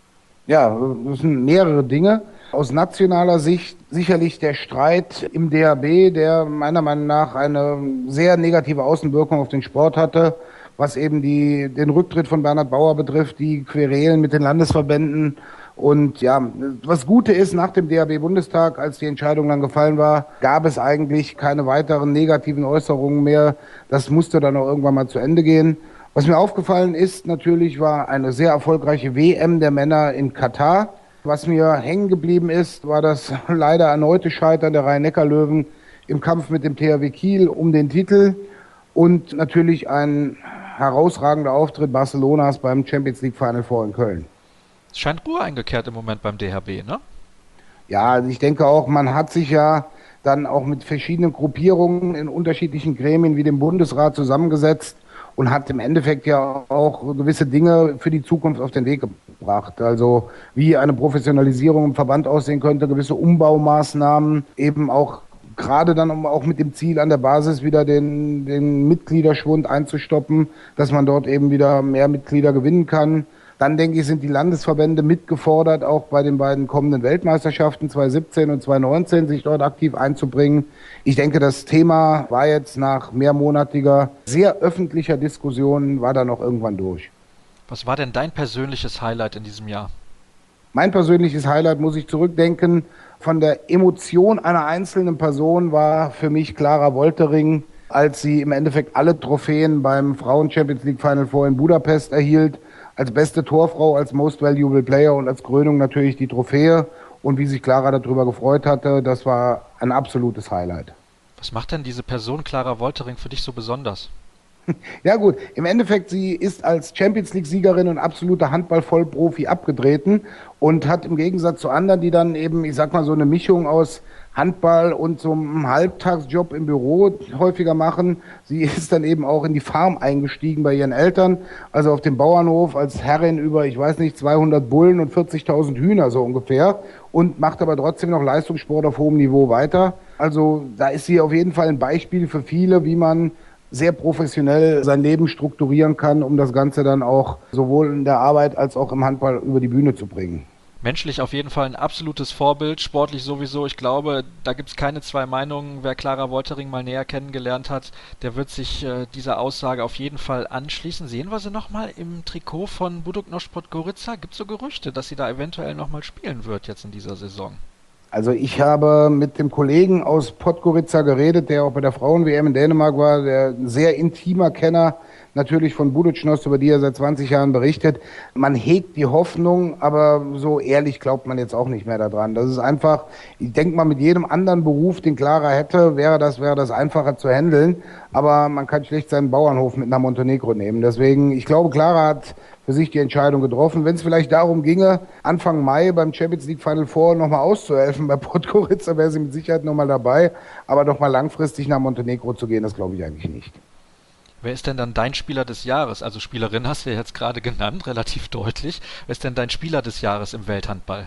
Ja, das sind mehrere Dinge. Aus nationaler Sicht sicherlich der Streit im DHB, der meiner Meinung nach eine sehr negative Außenwirkung auf den Sport hatte, was eben den Rücktritt von Bernhard Bauer betrifft, die Querelen mit den Landesverbänden. Und ja, was Gute ist, nach dem DHB-Bundestag, als die Entscheidung dann gefallen war, gab es eigentlich keine weiteren negativen Äußerungen mehr. Das musste dann auch irgendwann mal zu Ende gehen. Was mir aufgefallen ist, natürlich war eine sehr erfolgreiche WM der Männer in Katar. Was mir hängen geblieben ist, war das leider erneute Scheitern der Rhein-Neckar-Löwen im Kampf mit dem THW Kiel um den Titel und natürlich ein herausragender Auftritt Barcelonas beim Champions League Final Four in Köln. Es scheint Ruhe eingekehrt im Moment beim DHB, ne? Ja, also ich denke auch, man hat sich ja dann auch mit verschiedenen Gruppierungen in unterschiedlichen Gremien wie dem Bundesrat zusammengesetzt und hat im Endeffekt ja auch gewisse Dinge für die Zukunft auf den Weg gebracht. Also wie eine Professionalisierung im Verband aussehen könnte, gewisse Umbaumaßnahmen, eben auch gerade dann auch mit dem Ziel an der Basis wieder den Mitgliederschwund einzustoppen, dass man dort eben wieder mehr Mitglieder gewinnen kann. Dann denke ich, sind die Landesverbände mitgefordert, auch bei den beiden kommenden Weltmeisterschaften 2017 und 2019 sich dort aktiv einzubringen. Ich denke, das Thema war jetzt nach mehrmonatiger, sehr öffentlicher Diskussion, war dann auch irgendwann durch. Was war denn dein persönliches Highlight in diesem Jahr? Mein persönliches Highlight, muss ich zurückdenken, von der Emotion einer einzelnen Person war für mich Clara Woltering, als sie im Endeffekt alle Trophäen beim Frauen-Champions League Final Four in Budapest erhielt. Als beste Torfrau, als Most Valuable Player und als Krönung natürlich die Trophäe. Und wie sich Clara darüber gefreut hatte, das war ein absolutes Highlight. Was macht denn diese Person Clara Woltering für dich so besonders? Ja gut, im Endeffekt, sie ist als Champions League-Siegerin und absoluter Handball-Vollprofi abgetreten und hat im Gegensatz zu anderen, die dann eben, ich sag mal, so eine Mischung aus Handball und so einem Halbtagsjob im Büro häufiger machen. Sie ist dann eben auch in die Farm eingestiegen bei ihren Eltern, also auf dem Bauernhof als Herrin über, ich weiß nicht, 200 Bullen und 40.000 Hühner so ungefähr und macht aber trotzdem noch Leistungssport auf hohem Niveau weiter. Also da ist sie auf jeden Fall ein Beispiel für viele, wie man sehr professionell sein Leben strukturieren kann, um das Ganze dann auch sowohl in der Arbeit als auch im Handball über die Bühne zu bringen. Menschlich auf jeden Fall ein absolutes Vorbild, sportlich sowieso. Ich glaube, da gibt es keine zwei Meinungen. Wer Clara Woltering mal näher kennengelernt hat, der wird sich dieser Aussage auf jeden Fall anschließen. Sehen wir sie nochmal im Trikot von Budućnost Podgorica? Gibt es so Gerüchte, dass sie da eventuell nochmal spielen wird jetzt in dieser Saison? Also ich habe mit dem Kollegen aus Podgorica geredet, der auch bei der Frauen-WM in Dänemark war, der ein sehr intimer Kenner natürlich von Budućnost, über die er seit 20 Jahren berichtet. Man hegt die Hoffnung, aber so ehrlich glaubt man jetzt auch nicht mehr daran. Das ist einfach, ich denke mal, mit jedem anderen Beruf, den Clara hätte, wäre das einfacher zu handeln. Aber man kann schlecht seinen Bauernhof mit nach Montenegro nehmen. Deswegen, ich glaube, Clara hat für sich die Entscheidung getroffen. Wenn es vielleicht darum ginge, Anfang Mai beim Champions League Final Four nochmal auszuhelfen bei Podgorica, wäre sie mit Sicherheit nochmal dabei. Aber doch mal langfristig nach Montenegro zu gehen, das glaube ich eigentlich nicht. Wer ist denn dann dein Spieler des Jahres? Also Spielerin hast du ja jetzt gerade genannt, relativ deutlich. Wer ist denn dein Spieler des Jahres im Welthandball?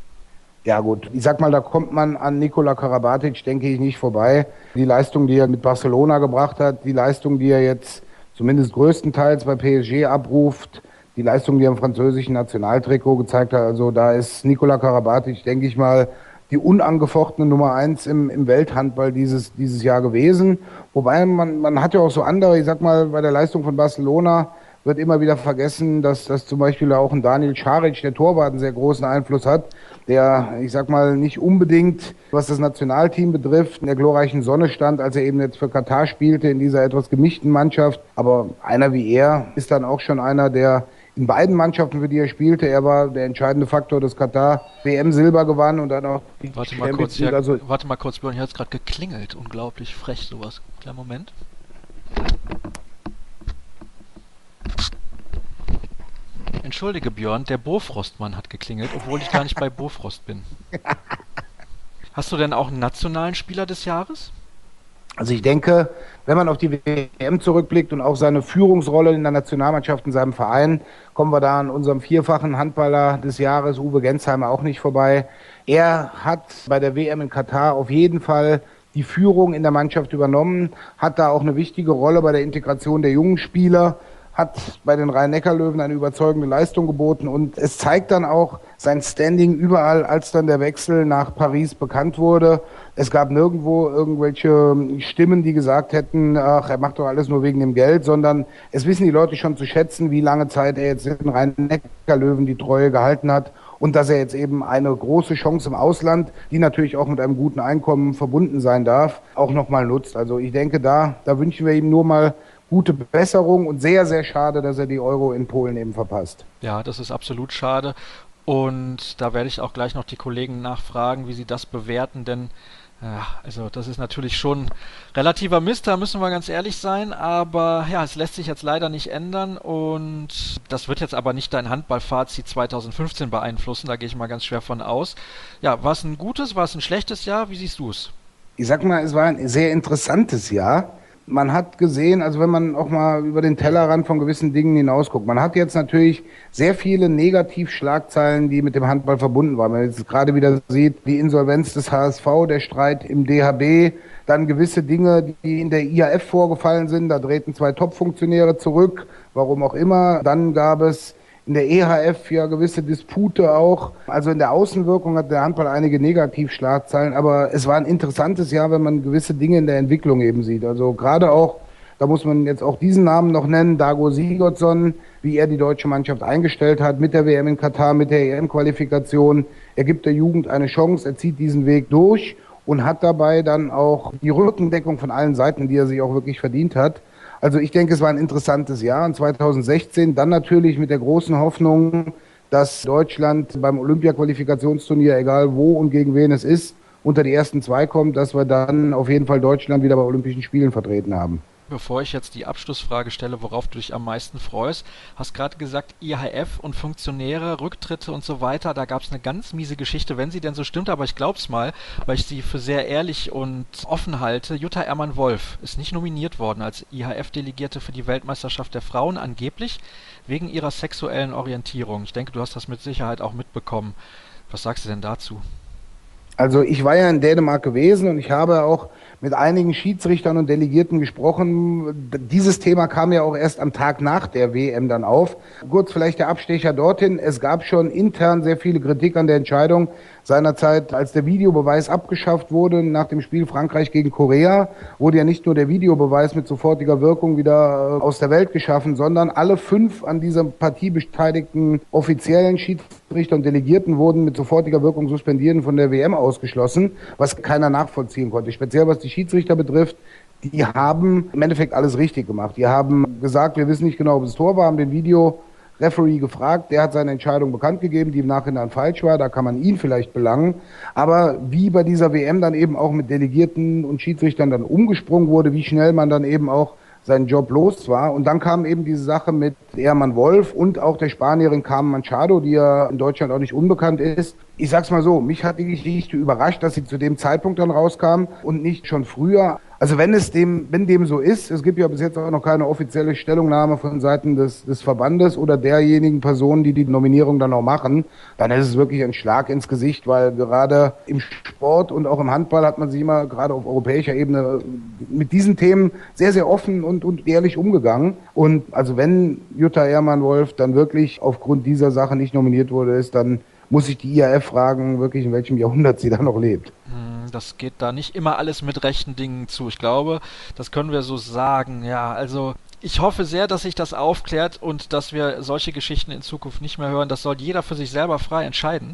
Ja gut, ich sag mal, da kommt man an Nikola Karabatic, denke ich, nicht vorbei. Die Leistung, die er mit Barcelona gebracht hat, die Leistung, die er jetzt zumindest größtenteils bei PSG abruft, die Leistung, die er im französischen Nationaltrikot gezeigt hat, also da ist Nikola Karabatic, denke ich mal, die unangefochtene Nummer 1 im Welthandball dieses Jahr gewesen. Wobei man hat ja auch so andere, ich sag mal, bei der Leistung von Barcelona wird immer wieder vergessen, dass zum Beispiel auch ein Daniel Šarić, der Torwart, einen sehr großen Einfluss hat, der, ich sag mal, nicht unbedingt, was das Nationalteam betrifft, in der glorreichen Sonne stand, als er eben jetzt für Katar spielte, in dieser etwas gemischten Mannschaft. Aber einer wie er ist dann auch schon einer, der in beiden Mannschaften, für die er spielte, er war der entscheidende Faktor, dass Katar WM-Silber gewann und dann auch die Warte mal kurz, Björn, hier hat es gerade geklingelt. Unglaublich frech sowas. Kleinen Moment. Entschuldige, Björn, der Bofrostmann hat geklingelt, obwohl ich gar nicht bei Bofrost bin. Hast du denn auch einen nationalen Spieler des Jahres? Also ich denke, wenn man auf die WM zurückblickt und auch seine Führungsrolle in der Nationalmannschaft in seinem Verein, kommen wir da an unserem vierfachen Handballer des Jahres, Uwe Gensheimer, auch nicht vorbei. Er hat bei der WM in Katar auf jeden Fall die Führung in der Mannschaft übernommen, hat da auch eine wichtige Rolle bei der Integration der jungen Spieler, hat bei den Rhein-Neckar-Löwen eine überzeugende Leistung geboten und es zeigt dann auch sein Standing überall, als dann der Wechsel nach Paris bekannt wurde. Es gab nirgendwo irgendwelche Stimmen, die gesagt hätten, ach, er macht doch alles nur wegen dem Geld, sondern es wissen die Leute schon zu schätzen, wie lange Zeit er jetzt den Rhein-Neckar-Löwen die Treue gehalten hat und dass er jetzt eben eine große Chance im Ausland, die natürlich auch mit einem guten Einkommen verbunden sein darf, auch nochmal nutzt. Also ich denke, da wünschen wir ihm nur mal gute Besserung und sehr, sehr schade, dass er die Euro in Polen eben verpasst. Ja, das ist absolut schade. Und da werde ich auch gleich noch die Kollegen nachfragen, wie sie das bewerten, denn ja, also das ist natürlich schon relativer Mist, da müssen wir ganz ehrlich sein, aber ja, es lässt sich jetzt leider nicht ändern und das wird jetzt aber nicht dein Handballfazit 2015 beeinflussen, da gehe ich mal ganz schwer von aus. Ja, war es ein gutes, war es ein schlechtes Jahr? Wie siehst du es? Ich sag mal, es war ein sehr interessantes Jahr. Man hat gesehen, also wenn man auch mal über den Tellerrand von gewissen Dingen hinausguckt, man hat jetzt natürlich sehr viele Negativschlagzeilen, die mit dem Handball verbunden waren. Wenn man jetzt gerade wieder sieht, die Insolvenz des HSV, der Streit im DHB, dann gewisse Dinge, die in der IAF vorgefallen sind, da drehten 2 Top-Funktionäre zurück, warum auch immer. Dann gab es in der EHF ja gewisse Dispute auch. Also in der Außenwirkung hat der Handball einige Negativschlagzeilen, aber es war ein interessantes Jahr, wenn man gewisse Dinge in der Entwicklung eben sieht. Also gerade auch, da muss man jetzt auch diesen Namen noch nennen, Dago Sigurdsson, wie er die deutsche Mannschaft eingestellt hat mit der WM in Katar, mit der EM-Qualifikation. Er gibt der Jugend eine Chance, er zieht diesen Weg durch und hat dabei dann auch die Rückendeckung von allen Seiten, die er sich auch wirklich verdient hat. Also ich denke, es war ein interessantes Jahr. Und 2016 dann natürlich mit der großen Hoffnung, dass Deutschland beim Olympia-Qualifikationsturnier, egal wo und gegen wen es ist, unter die ersten 2 kommt, dass wir dann auf jeden Fall Deutschland wieder bei Olympischen Spielen vertreten haben. Bevor ich jetzt die Abschlussfrage stelle, worauf du dich am meisten freust, hast gerade gesagt, IHF und Funktionäre, Rücktritte und so weiter, da gab es eine ganz miese Geschichte, wenn sie denn so stimmt, aber ich glaub's mal, weil ich sie für sehr ehrlich und offen halte. Jutta Ermann-Wolf ist nicht nominiert worden als IHF-Delegierte für die Weltmeisterschaft der Frauen, angeblich wegen ihrer sexuellen Orientierung. Ich denke, du hast das mit Sicherheit auch mitbekommen. Was sagst du denn dazu? Also ich war ja in Dänemark gewesen und ich habe auch mit einigen Schiedsrichtern und Delegierten gesprochen. Dieses Thema kam ja auch erst am Tag nach der WM dann auf. Kurz vielleicht der Abstecher dorthin. Es gab schon intern sehr viele Kritik an der Entscheidung seinerzeit, als der Videobeweis abgeschafft wurde nach dem Spiel Frankreich gegen Korea, wurde ja nicht nur der Videobeweis mit sofortiger Wirkung wieder aus der Welt geschaffen, sondern alle 5 an dieser Partie beteiligten offiziellen Schiedsrichter und Delegierten wurden mit sofortiger Wirkung suspendiert und von der WM ausgeschlossen, was keiner nachvollziehen konnte. Speziell was die Schiedsrichter betrifft, die haben im Endeffekt alles richtig gemacht. Die haben gesagt, wir wissen nicht genau, ob es Tor war, haben den Videoreferee gefragt, der hat seine Entscheidung bekannt gegeben, die im Nachhinein falsch war, da kann man ihn vielleicht belangen. Aber wie bei dieser WM dann eben auch mit Delegierten und Schiedsrichtern dann umgesprungen wurde, wie schnell man dann eben auch seinen Job los war. Und dann kam eben diese Sache mit Ermann-Wolf und auch der Spanierin Carmen Machado, die ja in Deutschland auch nicht unbekannt ist. Ich sag's mal so, mich hat die Geschichte überrascht, dass sie zu dem Zeitpunkt dann rauskam und nicht schon früher. Also wenn dem so ist, es gibt ja bis jetzt auch noch keine offizielle Stellungnahme von Seiten des Verbandes oder derjenigen Personen, die die Nominierung dann auch machen, dann ist es wirklich ein Schlag ins Gesicht, weil gerade im Sport und auch im Handball hat man sich immer gerade auf europäischer Ebene mit diesen Themen sehr, sehr offen und ehrlich umgegangen. Und also wenn Jutta Ermann-Wolf dann wirklich aufgrund dieser Sache nicht nominiert wurde, dann muss ich die IAF fragen, wirklich in welchem Jahrhundert sie da noch lebt. Das geht da nicht immer alles mit rechten Dingen zu. Ich glaube, das können wir so sagen. Ja, also ich hoffe sehr, dass sich das aufklärt und dass wir solche Geschichten in Zukunft nicht mehr hören. Das soll jeder für sich selber frei entscheiden.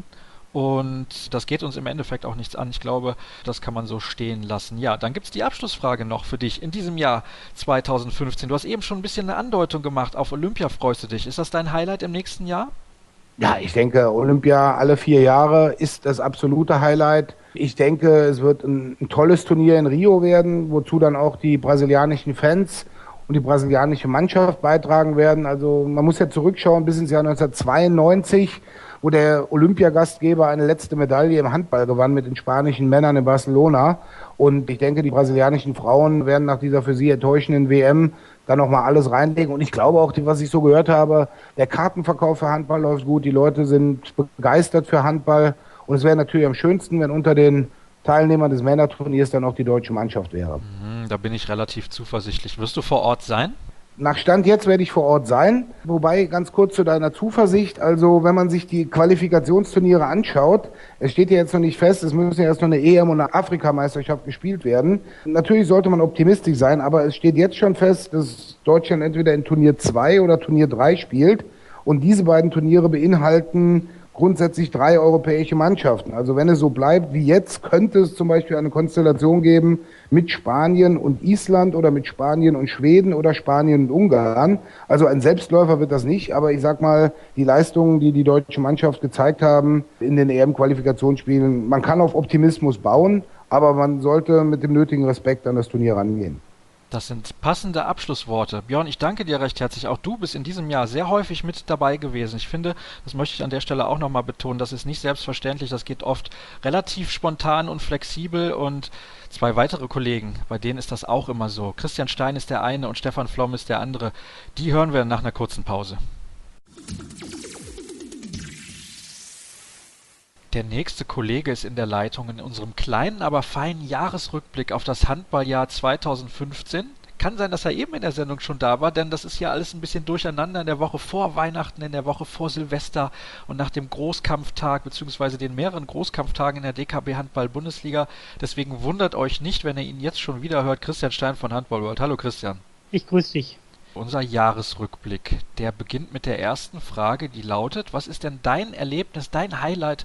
Und das geht uns im Endeffekt auch nichts an. Ich glaube, das kann man so stehen lassen. Ja, dann gibt's die Abschlussfrage noch für dich in diesem Jahr 2015. Du hast eben schon ein bisschen eine Andeutung gemacht. Auf Olympia freust du dich. Ist das dein Highlight im nächsten Jahr? Ja, ich denke, Olympia alle 4 Jahre ist das absolute Highlight. Ich denke, es wird ein tolles Turnier in Rio werden, wozu dann auch die brasilianischen Fans und die brasilianische Mannschaft beitragen werden. Also man muss ja zurückschauen bis ins Jahr 1992, wo der Olympiagastgeber eine letzte Medaille im Handball gewann mit den spanischen Männern in Barcelona. Und ich denke, die brasilianischen Frauen werden nach dieser für sie enttäuschenden WM da nochmal alles reinlegen. Und ich glaube auch, was ich so gehört habe, der Kartenverkauf für Handball läuft gut. Die Leute sind begeistert für Handball. Und es wäre natürlich am schönsten, wenn unter den Teilnehmern des Männerturniers dann auch die deutsche Mannschaft wäre. Da bin ich relativ zuversichtlich. Wirst du vor Ort sein? Nach Stand jetzt werde ich vor Ort sein. Wobei, ganz kurz zu deiner Zuversicht, also wenn man sich die Qualifikationsturniere anschaut, es steht ja jetzt noch nicht fest, es müssen ja erst noch eine EM und eine Afrikameisterschaft gespielt werden. Natürlich sollte man optimistisch sein, aber es steht jetzt schon fest, dass Deutschland entweder in Turnier 2 oder Turnier 3 spielt. Und diese beiden Turniere beinhalten grundsätzlich 3 europäische Mannschaften. Also wenn es so bleibt wie jetzt, könnte es zum Beispiel eine Konstellation geben mit Spanien und Island oder mit Spanien und Schweden oder Spanien und Ungarn. Also ein Selbstläufer wird das nicht, aber ich sag mal, die Leistungen, die die deutsche Mannschaft gezeigt haben in den EM-Qualifikationsspielen, man kann auf Optimismus bauen, aber man sollte mit dem nötigen Respekt an das Turnier rangehen. Das sind passende Abschlussworte. Björn, ich danke dir recht herzlich. Auch du bist in diesem Jahr sehr häufig mit dabei gewesen. Ich finde, das möchte ich an der Stelle auch nochmal betonen, das ist nicht selbstverständlich. Das geht oft relativ spontan und flexibel und 2 weitere Kollegen, bei denen ist das auch immer so. Christian Stein ist der eine und Stefan Flom ist der andere. Die hören wir nach einer kurzen Pause. Der nächste Kollege ist in der Leitung in unserem kleinen, aber feinen Jahresrückblick auf das Handballjahr 2015. Kann sein, dass er eben in der Sendung schon da war, denn das ist ja alles ein bisschen durcheinander in der Woche vor Weihnachten, in der Woche vor Silvester und nach dem Großkampftag bzw. den mehreren Großkampftagen in der DKB Handball Bundesliga. Deswegen wundert euch nicht, wenn ihr ihn jetzt schon wieder hört. Christian Stein von Handball World. Hallo Christian. Ich grüße dich. Unser Jahresrückblick, der beginnt mit der ersten Frage, die lautet: Was ist denn dein Erlebnis, dein Highlight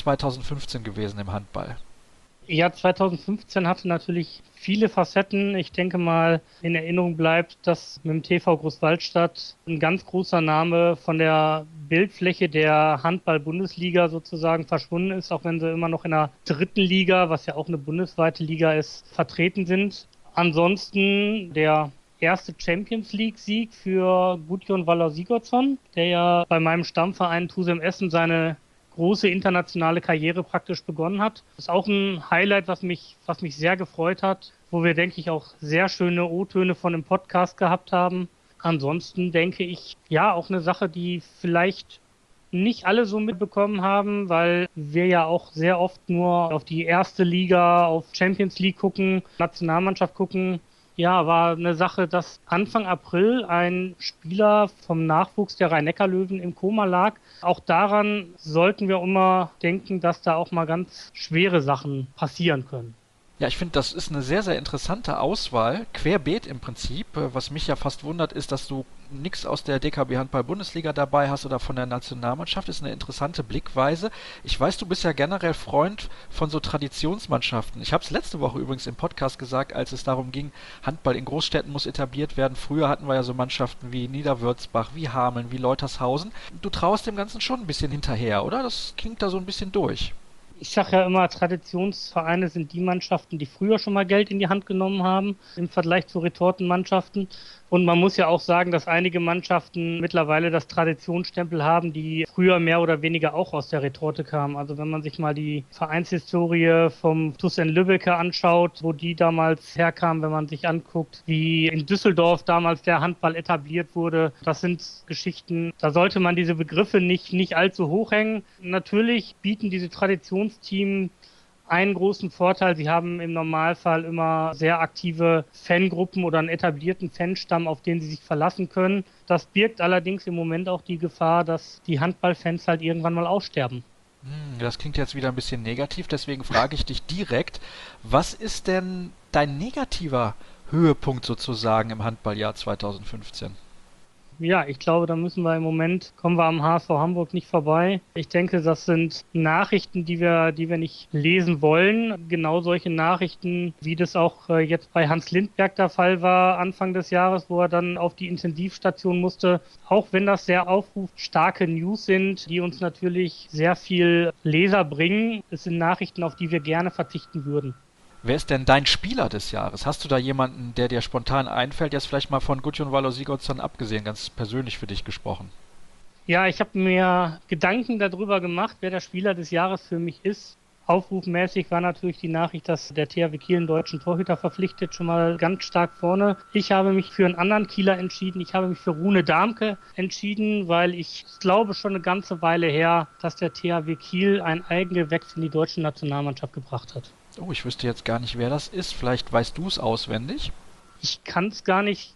2015 gewesen im Handball? Ja, 2015 hatte natürlich viele Facetten. Ich denke mal, in Erinnerung bleibt, dass mit dem TV Großwaldstadt ein ganz großer Name von der Bildfläche der Handball-Bundesliga sozusagen verschwunden ist, auch wenn sie immer noch in der 3. Liga, was ja auch eine bundesweite Liga ist, vertreten sind. Ansonsten der erste Champions League-Sieg für Gudjon Waller-Sigurdsson, der ja bei meinem Stammverein Tusem Essen seine große internationale Karriere praktisch begonnen hat. Das ist auch ein Highlight, was mich sehr gefreut hat, wo wir, denke ich, auch sehr schöne O-Töne von dem Podcast gehabt haben. Ansonsten denke ich, ja, auch eine Sache, die vielleicht nicht alle so mitbekommen haben, weil wir ja auch sehr oft nur auf die erste Liga, auf Champions League gucken, Nationalmannschaft gucken. Ja, war eine Sache, dass Anfang April ein Spieler vom Nachwuchs der Rhein-Neckar-Löwen im Koma lag. Auch daran sollten wir immer denken, dass da auch mal ganz schwere Sachen passieren können. Ja, ich finde, das ist eine sehr, sehr interessante Auswahl, querbeet im Prinzip. Was mich ja fast wundert, ist, dass du nichts aus der DKB Handball-Bundesliga dabei hast oder von der Nationalmannschaft. Ist eine interessante Blickweise. Ich weiß, du bist ja generell Freund von so Traditionsmannschaften. Ich habe es letzte Woche übrigens im Podcast gesagt, als es darum ging, Handball in Großstädten muss etabliert werden. Früher hatten wir ja so Mannschaften wie Niederwürzbach, wie Hameln, wie Leutershausen. Du traust dem Ganzen schon ein bisschen hinterher, oder? Das klingt da so ein bisschen durch. Ich sage ja immer, Traditionsvereine sind die Mannschaften, die früher schon mal Geld in die Hand genommen haben, im Vergleich zu Retortenmannschaften. Und man muss ja auch sagen, dass einige Mannschaften mittlerweile das Traditionsstempel haben, die früher mehr oder weniger auch aus der Retorte kamen. Also wenn man sich mal die Vereinshistorie vom TuS Lübbecke anschaut, wo die damals herkamen, wenn man sich anguckt, wie in Düsseldorf damals der Handball etabliert wurde, das sind Geschichten, da sollte man diese Begriffe nicht allzu hoch hängen. Natürlich bieten diese Traditionsteams einen großen Vorteil: Sie haben im Normalfall immer sehr aktive Fangruppen oder einen etablierten Fanstamm, auf den sie sich verlassen können. Das birgt allerdings im Moment auch die Gefahr, dass die Handballfans halt irgendwann mal aussterben. Das klingt jetzt wieder ein bisschen negativ, deswegen frage ich dich direkt, was ist denn dein negativer Höhepunkt sozusagen im Handballjahr 2015? Ja, ich glaube, da kommen wir am HSV Hamburg nicht vorbei. Ich denke, das sind Nachrichten, die wir nicht lesen wollen. Genau solche Nachrichten, wie das auch jetzt bei Hans Lindberg der Fall war, Anfang des Jahres, wo er dann auf die Intensivstation musste. Auch wenn das sehr aufrufstarke News sind, die uns natürlich sehr viel Leser bringen, es sind Nachrichten, auf die wir gerne verzichten würden. Wer ist denn dein Spieler des Jahres? Hast du da jemanden, der dir spontan einfällt, jetzt vielleicht mal von Gudjon Valor-Sigurdsson abgesehen, ganz persönlich für dich gesprochen? Ja, ich habe mir Gedanken darüber gemacht, wer der Spieler des Jahres für mich ist. Aufrufmäßig war natürlich die Nachricht, dass der THW Kiel einen deutschen Torhüter verpflichtet, schon mal ganz stark vorne. Ich habe mich für einen anderen Kieler entschieden. Ich habe mich für Rune Darmke entschieden, weil ich glaube schon eine ganze Weile her, dass der THW Kiel ein Eigengewächs in die deutsche Nationalmannschaft gebracht hat. Oh, ich wüsste jetzt gar nicht, wer das ist. Vielleicht weißt du es auswendig. Ich kann es gar nicht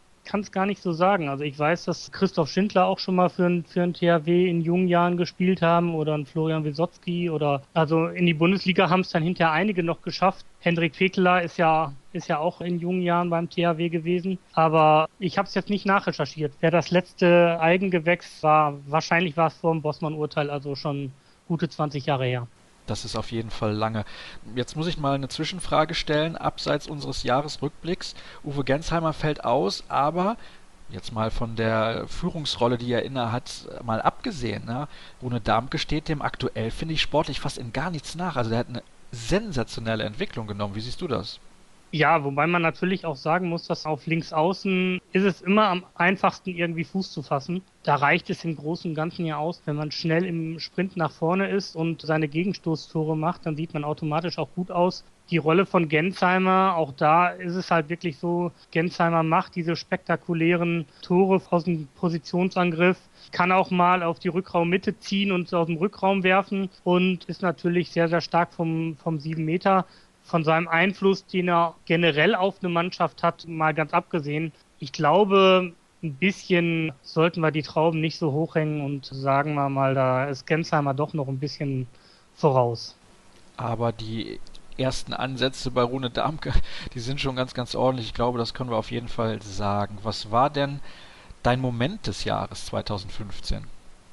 so sagen. Also ich weiß, dass Christoph Schindler auch schon mal für einen THW in jungen Jahren gespielt haben oder ein Florian Wisotzki oder also in die Bundesliga haben es dann hinterher einige noch geschafft. Hendrik Pekeler ist ja auch in jungen Jahren beim THW gewesen. Aber ich habe es jetzt nicht nachrecherchiert. Wer das letzte Eigengewächs war, wahrscheinlich war es vor dem Bossmann-Urteil, also schon gute 20 Jahre her. Das ist auf jeden Fall lange. Jetzt muss ich mal eine Zwischenfrage stellen, abseits unseres Jahresrückblicks. Uwe Gensheimer fällt aus, aber jetzt mal von der Führungsrolle, die er innehat, mal abgesehen. Ne? Rune Darmke steht dem aktuell, finde ich, sportlich fast in gar nichts nach. Also der hat eine sensationelle Entwicklung genommen. Wie siehst du das? Ja, wobei man natürlich auch sagen muss, dass auf Linksaußen ist es immer am einfachsten, irgendwie Fuß zu fassen. Da reicht es im Großen und Ganzen ja aus, wenn man schnell im Sprint nach vorne ist und seine Gegenstoßtore macht, dann sieht man automatisch auch gut aus. Die Rolle von Gensheimer, auch da ist es halt wirklich so, Gensheimer macht diese spektakulären Tore aus dem Positionsangriff, kann auch mal auf die Rückraummitte ziehen und aus dem Rückraum werfen und ist natürlich sehr, sehr stark vom 7 Meter. Von seinem Einfluss, den er generell auf eine Mannschaft hat, mal ganz abgesehen. Ich glaube, ein bisschen sollten wir die Trauben nicht so hochhängen und sagen wir mal, da ist Gensheimer doch noch ein bisschen voraus. Aber die ersten Ansätze bei Rune Darmke, die sind schon ganz, ganz ordentlich. Ich glaube, das können wir auf jeden Fall sagen. Was war denn dein Moment des Jahres 2015?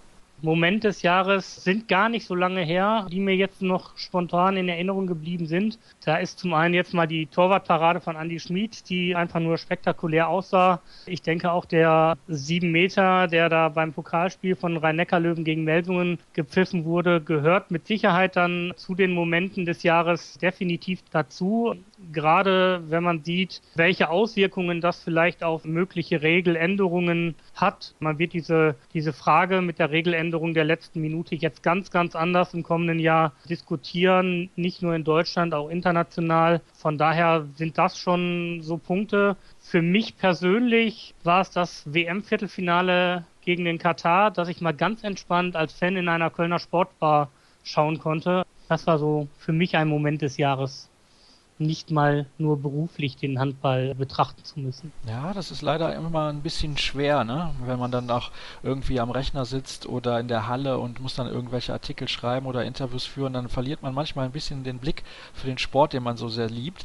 Moment des Jahres sind gar nicht so lange her, die mir jetzt noch spontan in Erinnerung geblieben sind. Da ist zum einen jetzt mal die Torwartparade von Andi Schmid, die einfach nur spektakulär aussah. Ich denke auch der 7 Meter, der da beim Pokalspiel von Rhein-Neckar-Löwen gegen Melsungen gepfiffen wurde, gehört mit Sicherheit dann zu den Momenten des Jahres definitiv dazu. Gerade wenn man sieht, welche Auswirkungen das vielleicht auf mögliche Regeländerungen hat. Man wird diese Frage mit der Regeländerung der letzten Minute jetzt ganz, ganz anders im kommenden Jahr diskutieren. Nicht nur in Deutschland, auch international. Von daher sind das schon so Punkte. Für mich persönlich war es das WM-Viertelfinale gegen den Katar, dass ich mal ganz entspannt als Fan in einer Kölner Sportbar schauen konnte. Das war so für mich ein Moment des Jahres. Nicht mal nur beruflich den Handball betrachten zu müssen. Ja, das ist leider immer ein bisschen schwer, ne? Wenn man dann auch irgendwie am Rechner sitzt oder in der Halle und muss dann irgendwelche Artikel schreiben oder Interviews führen, dann verliert man manchmal ein bisschen den Blick für den Sport, den man so sehr liebt.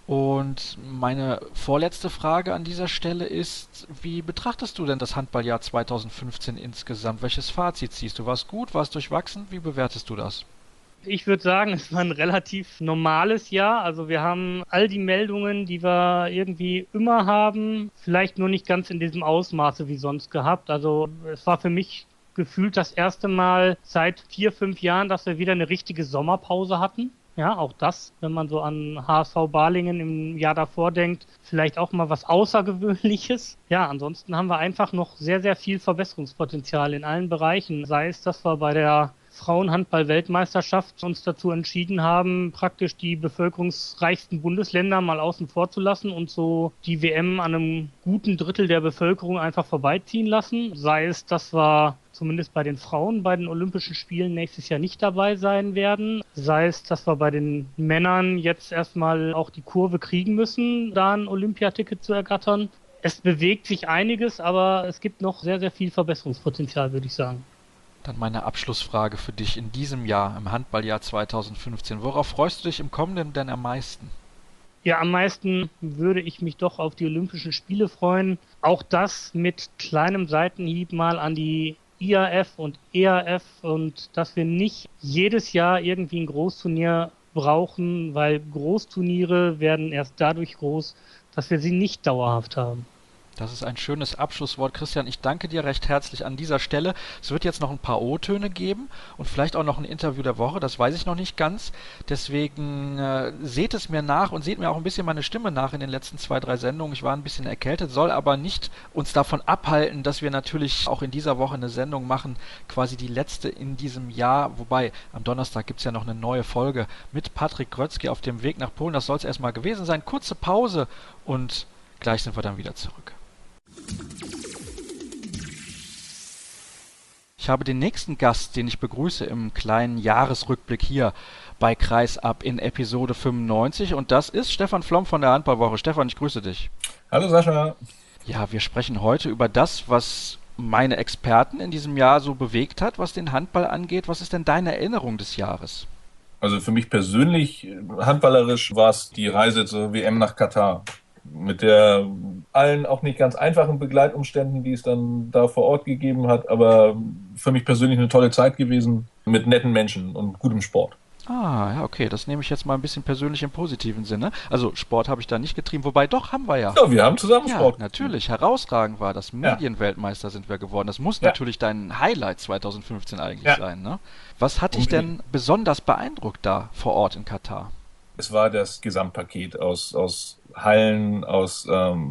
Und meine vorletzte Frage an dieser Stelle ist, wie betrachtest du denn das Handballjahr 2015 insgesamt? Welches Fazit ziehst du? War es gut? War es durchwachsen? Wie bewertest du das? Ich würde sagen, es war ein relativ normales Jahr. Also wir haben all die Meldungen, die wir irgendwie immer haben, vielleicht nur nicht ganz in diesem Ausmaße wie sonst gehabt. Also es war für mich gefühlt das erste Mal seit 4-5 Jahren, dass wir wieder eine richtige Sommerpause hatten. Ja, auch das, wenn man so an HSV Balingen im Jahr davor denkt, vielleicht auch mal was Außergewöhnliches. Ja, ansonsten haben wir einfach noch sehr, sehr viel Verbesserungspotenzial in allen Bereichen. Sei es, dass wir bei der Frauenhandball-Weltmeisterschaft uns dazu entschieden haben, praktisch die bevölkerungsreichsten Bundesländer mal außen vor zu lassen und so die WM an einem guten Drittel der Bevölkerung einfach vorbeiziehen lassen. Sei es, dass wir zumindest bei den Frauen bei den Olympischen Spielen nächstes Jahr nicht dabei sein werden. Sei es, dass wir bei den Männern jetzt erstmal auch die Kurve kriegen müssen, da ein Olympiaticket zu ergattern. Es bewegt sich einiges, aber es gibt noch sehr, sehr viel Verbesserungspotenzial, würde ich sagen. Dann meine Abschlussfrage für dich in diesem Jahr, im Handballjahr 2015. Worauf freust du dich im kommenden denn am meisten? Ja, am meisten würde ich mich doch auf die Olympischen Spiele freuen. Auch das mit kleinem Seitenhieb mal an die IAF und EAF und dass wir nicht jedes Jahr irgendwie ein Großturnier brauchen, weil Großturniere werden erst dadurch groß, dass wir sie nicht dauerhaft haben. Das ist ein schönes Abschlusswort, Christian. Ich danke dir recht herzlich an dieser Stelle. Es wird jetzt noch ein paar O-Töne geben und vielleicht auch noch ein Interview der Woche. Das weiß ich noch nicht ganz. Deswegen seht es mir nach und seht mir auch ein bisschen meine Stimme nach in den letzten 2-3 Sendungen. Ich war ein bisschen erkältet, soll aber nicht uns davon abhalten, dass wir natürlich auch in dieser Woche eine Sendung machen, quasi die letzte in diesem Jahr. Wobei, am Donnerstag gibt es ja noch eine neue Folge mit Patrick Grötzky auf dem Weg nach Polen. Das soll es erstmal gewesen sein. Kurze Pause und gleich sind wir dann wieder zurück. Ich habe den nächsten Gast, den ich begrüße im kleinen Jahresrückblick hier bei Kreisab in Episode 95 und das ist Stefan Flom von der Handballwoche. Stefan, ich grüße dich. Hallo Sascha. Ja, wir sprechen heute über das, was meine Experten in diesem Jahr so bewegt hat, was den Handball angeht. Was ist denn deine Erinnerung des Jahres? Also für mich persönlich, handballerisch, war es die Reise zur WM nach Katar. Mit der allen auch nicht ganz einfachen Begleitumständen, die es dann da vor Ort gegeben hat, aber für mich persönlich eine tolle Zeit gewesen mit netten Menschen und gutem Sport. Ah, ja, okay, das nehme ich jetzt mal ein bisschen persönlich im positiven Sinne. Also Sport habe ich da nicht getrieben, wobei doch, haben wir ja. Ja, wir haben zusammen Sport. Ja, natürlich, herausragend war das. Medienweltmeister sind wir geworden. Das muss natürlich dein Highlight 2015 eigentlich sein, ne? Was hat dich denn besonders beeindruckt da vor Ort in Katar? Es war das Gesamtpaket aus Hallen, aus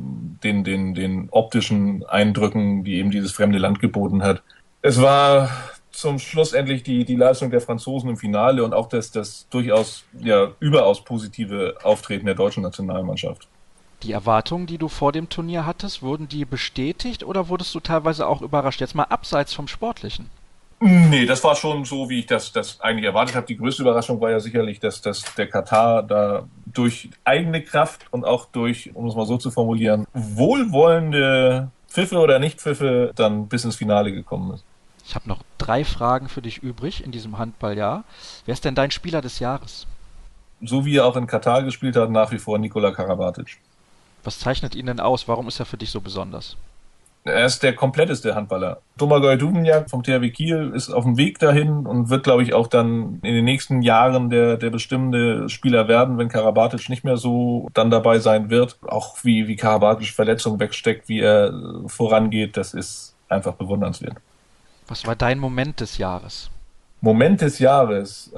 den optischen Eindrücken, die eben dieses fremde Land geboten hat. Es war zum Schluss endlich die Leistung der Franzosen im Finale und auch das durchaus überaus positive Auftreten der deutschen Nationalmannschaft. Die Erwartungen, die du vor dem Turnier hattest, wurden die bestätigt oder wurdest du teilweise auch überrascht? Jetzt mal abseits vom Sportlichen. Nee, das war schon so, wie ich das eigentlich erwartet habe. Die größte Überraschung war ja sicherlich, dass der Katar da durch eigene Kraft und auch durch, um es mal so zu formulieren, wohlwollende Pfiffe oder Nicht-Pfiffe dann bis ins Finale gekommen ist. Ich habe noch 3 Fragen für dich übrig in diesem Handballjahr. Wer ist denn dein Spieler des Jahres? So wie er auch in Katar gespielt hat, nach wie vor Nikola Karabatic. Was zeichnet ihn denn aus? Warum ist er für dich so besonders? Er ist der kompletteste Handballer. Domagoj Duvnjak vom THW Kiel ist auf dem Weg dahin und wird, glaube ich, auch dann in den nächsten Jahren der bestimmende Spieler werden, wenn Karabatic nicht mehr so dann dabei sein wird. Auch wie Karabatic Verletzungen wegsteckt, wie er vorangeht, das ist einfach bewundernswert. Was war dein Moment des Jahres? Moment des Jahres?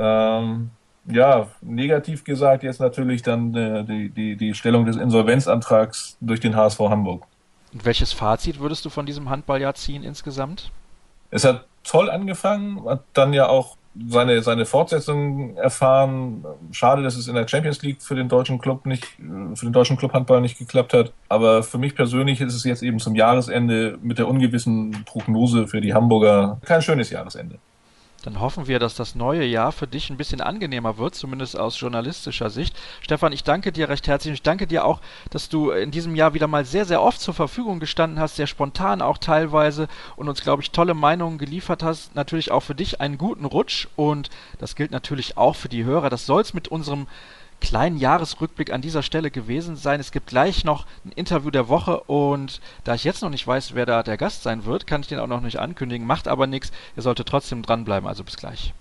Negativ gesagt jetzt natürlich dann die Stellung des Insolvenzantrags durch den HSV Hamburg. Und welches Fazit würdest du von diesem Handballjahr ziehen insgesamt? Es hat toll angefangen, hat dann ja auch seine Fortsetzung erfahren. Schade, dass es in der Champions League für den deutschen Club Handball nicht geklappt hat. Aber für mich persönlich ist es jetzt eben zum Jahresende mit der ungewissen Prognose für die Hamburger kein schönes Jahresende. Dann hoffen wir, dass das neue Jahr für dich ein bisschen angenehmer wird, zumindest aus journalistischer Sicht. Stefan, ich danke dir recht herzlich. Ich danke dir auch, dass du in diesem Jahr wieder mal sehr, sehr oft zur Verfügung gestanden hast, sehr spontan auch teilweise und uns, glaube ich, tolle Meinungen geliefert hast. Natürlich auch für dich einen guten Rutsch und das gilt natürlich auch für die Hörer. Das soll es mit unserem kleinen Jahresrückblick an dieser Stelle gewesen sein. Es gibt gleich noch ein Interview der Woche und da ich jetzt noch nicht weiß, wer da der Gast sein wird, kann ich den auch noch nicht ankündigen. Macht aber nichts. Ihr solltet trotzdem dranbleiben. Also bis gleich.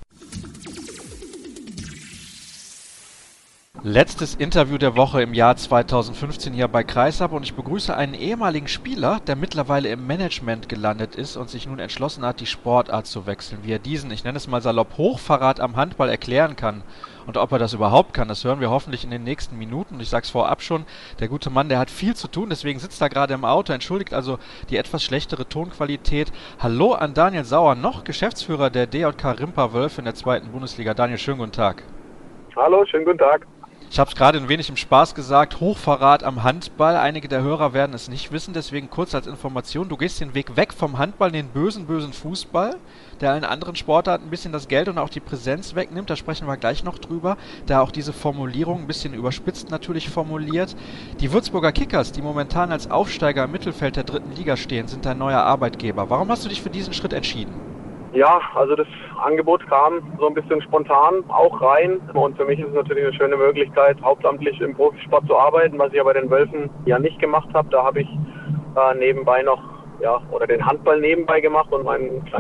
Letztes Interview der Woche im Jahr 2015 hier bei Kreisab und ich begrüße einen ehemaligen Spieler, der mittlerweile im Management gelandet ist und sich nun entschlossen hat, die Sportart zu wechseln. Wie er diesen, ich nenne es mal salopp, Hochverrat am Handball erklären kann und ob er das überhaupt kann, das hören wir hoffentlich in den nächsten Minuten. Und ich sag's vorab schon, der gute Mann, der hat viel zu tun, deswegen sitzt er gerade im Auto, entschuldigt also die etwas schlechtere Tonqualität. Hallo an Daniel Sauer, noch Geschäftsführer der DJK Rimper-Wölfe in der 2. Bundesliga. Daniel, schönen guten Tag. Hallo, schönen guten Tag. Ich habe es gerade ein wenig im Spaß gesagt, Hochverrat am Handball. Einige der Hörer werden es nicht wissen, deswegen kurz als Information. Du gehst den Weg weg vom Handball in den bösen Fußball, der allen anderen Sportarten ein bisschen das Geld und auch die Präsenz wegnimmt. Da sprechen wir gleich noch drüber, da auch diese Formulierung ein bisschen überspitzt natürlich formuliert. Die Würzburger Kickers, die momentan als Aufsteiger im Mittelfeld der 3. Liga stehen, sind dein neuer Arbeitgeber. Warum hast du dich für diesen Schritt entschieden? Ja, also das Angebot kam so ein bisschen spontan auch rein und für mich ist es natürlich eine schöne Möglichkeit, hauptamtlich im Profisport zu arbeiten, was ich ja bei den Wölfen ja nicht gemacht habe. Da habe ich nebenbei noch, den Handball nebenbei gemacht und mein kleines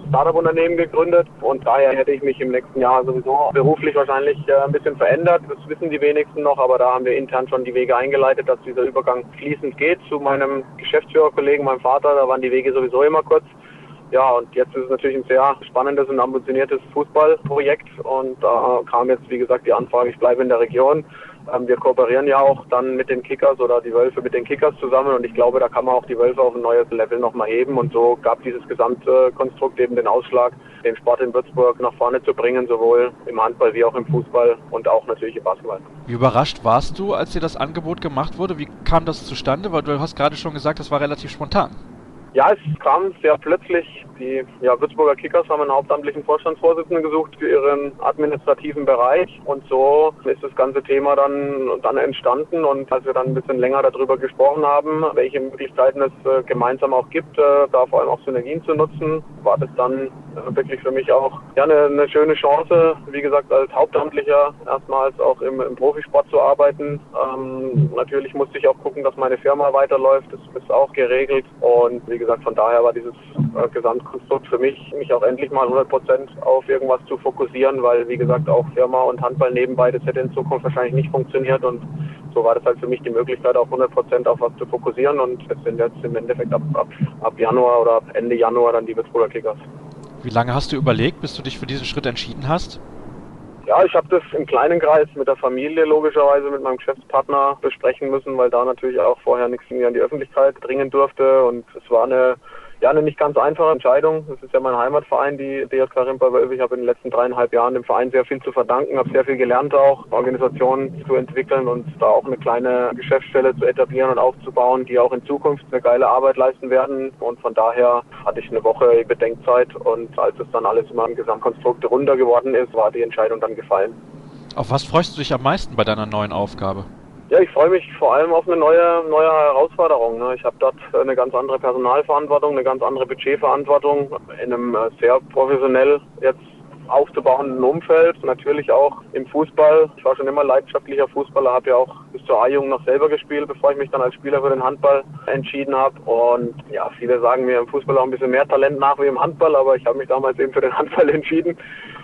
Startup-Unternehmen gegründet und daher hätte ich mich im nächsten Jahr sowieso beruflich wahrscheinlich ein bisschen verändert. Das wissen die wenigsten noch, aber da haben wir intern schon die Wege eingeleitet, dass dieser Übergang fließend geht zu meinem Geschäftsführerkollegen, meinem Vater. Da waren die Wege sowieso immer kurz. Ja, und jetzt ist es natürlich ein sehr spannendes und ambitioniertes Fußballprojekt und da kam jetzt, wie gesagt, die Anfrage, ich bleibe in der Region. Wir kooperieren ja auch dann mit den Kickers oder die Wölfe mit den Kickers zusammen und ich glaube, da kann man auch die Wölfe auf ein neues Level nochmal heben und so gab dieses Gesamtkonstrukt eben den Ausschlag, den Sport in Würzburg nach vorne zu bringen, sowohl im Handball wie auch im Fußball und auch natürlich im Basketball. Wie überrascht warst du, als dir das Angebot gemacht wurde? Wie kam das zustande? Weil du hast gerade schon gesagt, das war relativ spontan. Ja, es kam sehr plötzlich. Die Würzburger Kickers haben einen hauptamtlichen Vorstandsvorsitzenden gesucht für ihren administrativen Bereich und so ist das ganze Thema dann entstanden und als wir dann ein bisschen länger darüber gesprochen haben, welche Möglichkeiten es gemeinsam auch gibt, da vor allem auch Synergien zu nutzen, war das dann wirklich für mich auch eine schöne Chance, wie gesagt, als Hauptamtlicher erstmals auch im Profisport zu arbeiten. Natürlich musste ich auch gucken, dass meine Firma weiterläuft, das ist auch geregelt und wie gesagt, von daher war dieses Gesamtkonstrukt für mich auch endlich mal 100% auf irgendwas zu fokussieren, weil wie gesagt auch Firma und Handball nebenbei, das hätte in Zukunft wahrscheinlich nicht funktioniert und so war das halt für mich die Möglichkeit auf 100% auf was zu fokussieren und das sind jetzt im Endeffekt ab Januar oder ab Ende Januar dann die Würzburger Kickers. Wie lange hast du überlegt, bis du dich für diesen Schritt entschieden hast? Ja, ich habe das im kleinen Kreis mit der Familie logischerweise, mit meinem Geschäftspartner besprechen müssen, weil da natürlich auch vorher nichts mehr an die Öffentlichkeit dringen durfte und es war eine nicht ganz einfache Entscheidung. Das ist ja mein Heimatverein, die DJK Rimpa-Wölfe. Ich habe in den letzten 3,5 Jahren dem Verein sehr viel zu verdanken, habe sehr viel gelernt auch, Organisationen zu entwickeln und da auch eine kleine Geschäftsstelle zu etablieren und aufzubauen, die auch in Zukunft eine geile Arbeit leisten werden. Und von daher hatte ich eine Woche Bedenkzeit und als es dann alles immer im Gesamtkonstrukt runder geworden ist, war die Entscheidung dann gefallen. Auf was freust du dich am meisten bei deiner neuen Aufgabe? Ja, ich freue mich vor allem auf eine neue Herausforderung. Ich habe dort eine ganz andere Personalverantwortung, eine ganz andere Budgetverantwortung in einem sehr professionell jetzt aufzubauenden Umfeld. Natürlich auch im Fußball. Ich war schon immer leidenschaftlicher Fußballer, habe ja auch bis zur A-Jugend noch selber gespielt, bevor ich mich dann als Spieler für den Handball entschieden habe. Und ja, viele sagen mir im Fußball auch ein bisschen mehr Talent nach wie im Handball, aber ich habe mich damals eben für den Handball entschieden.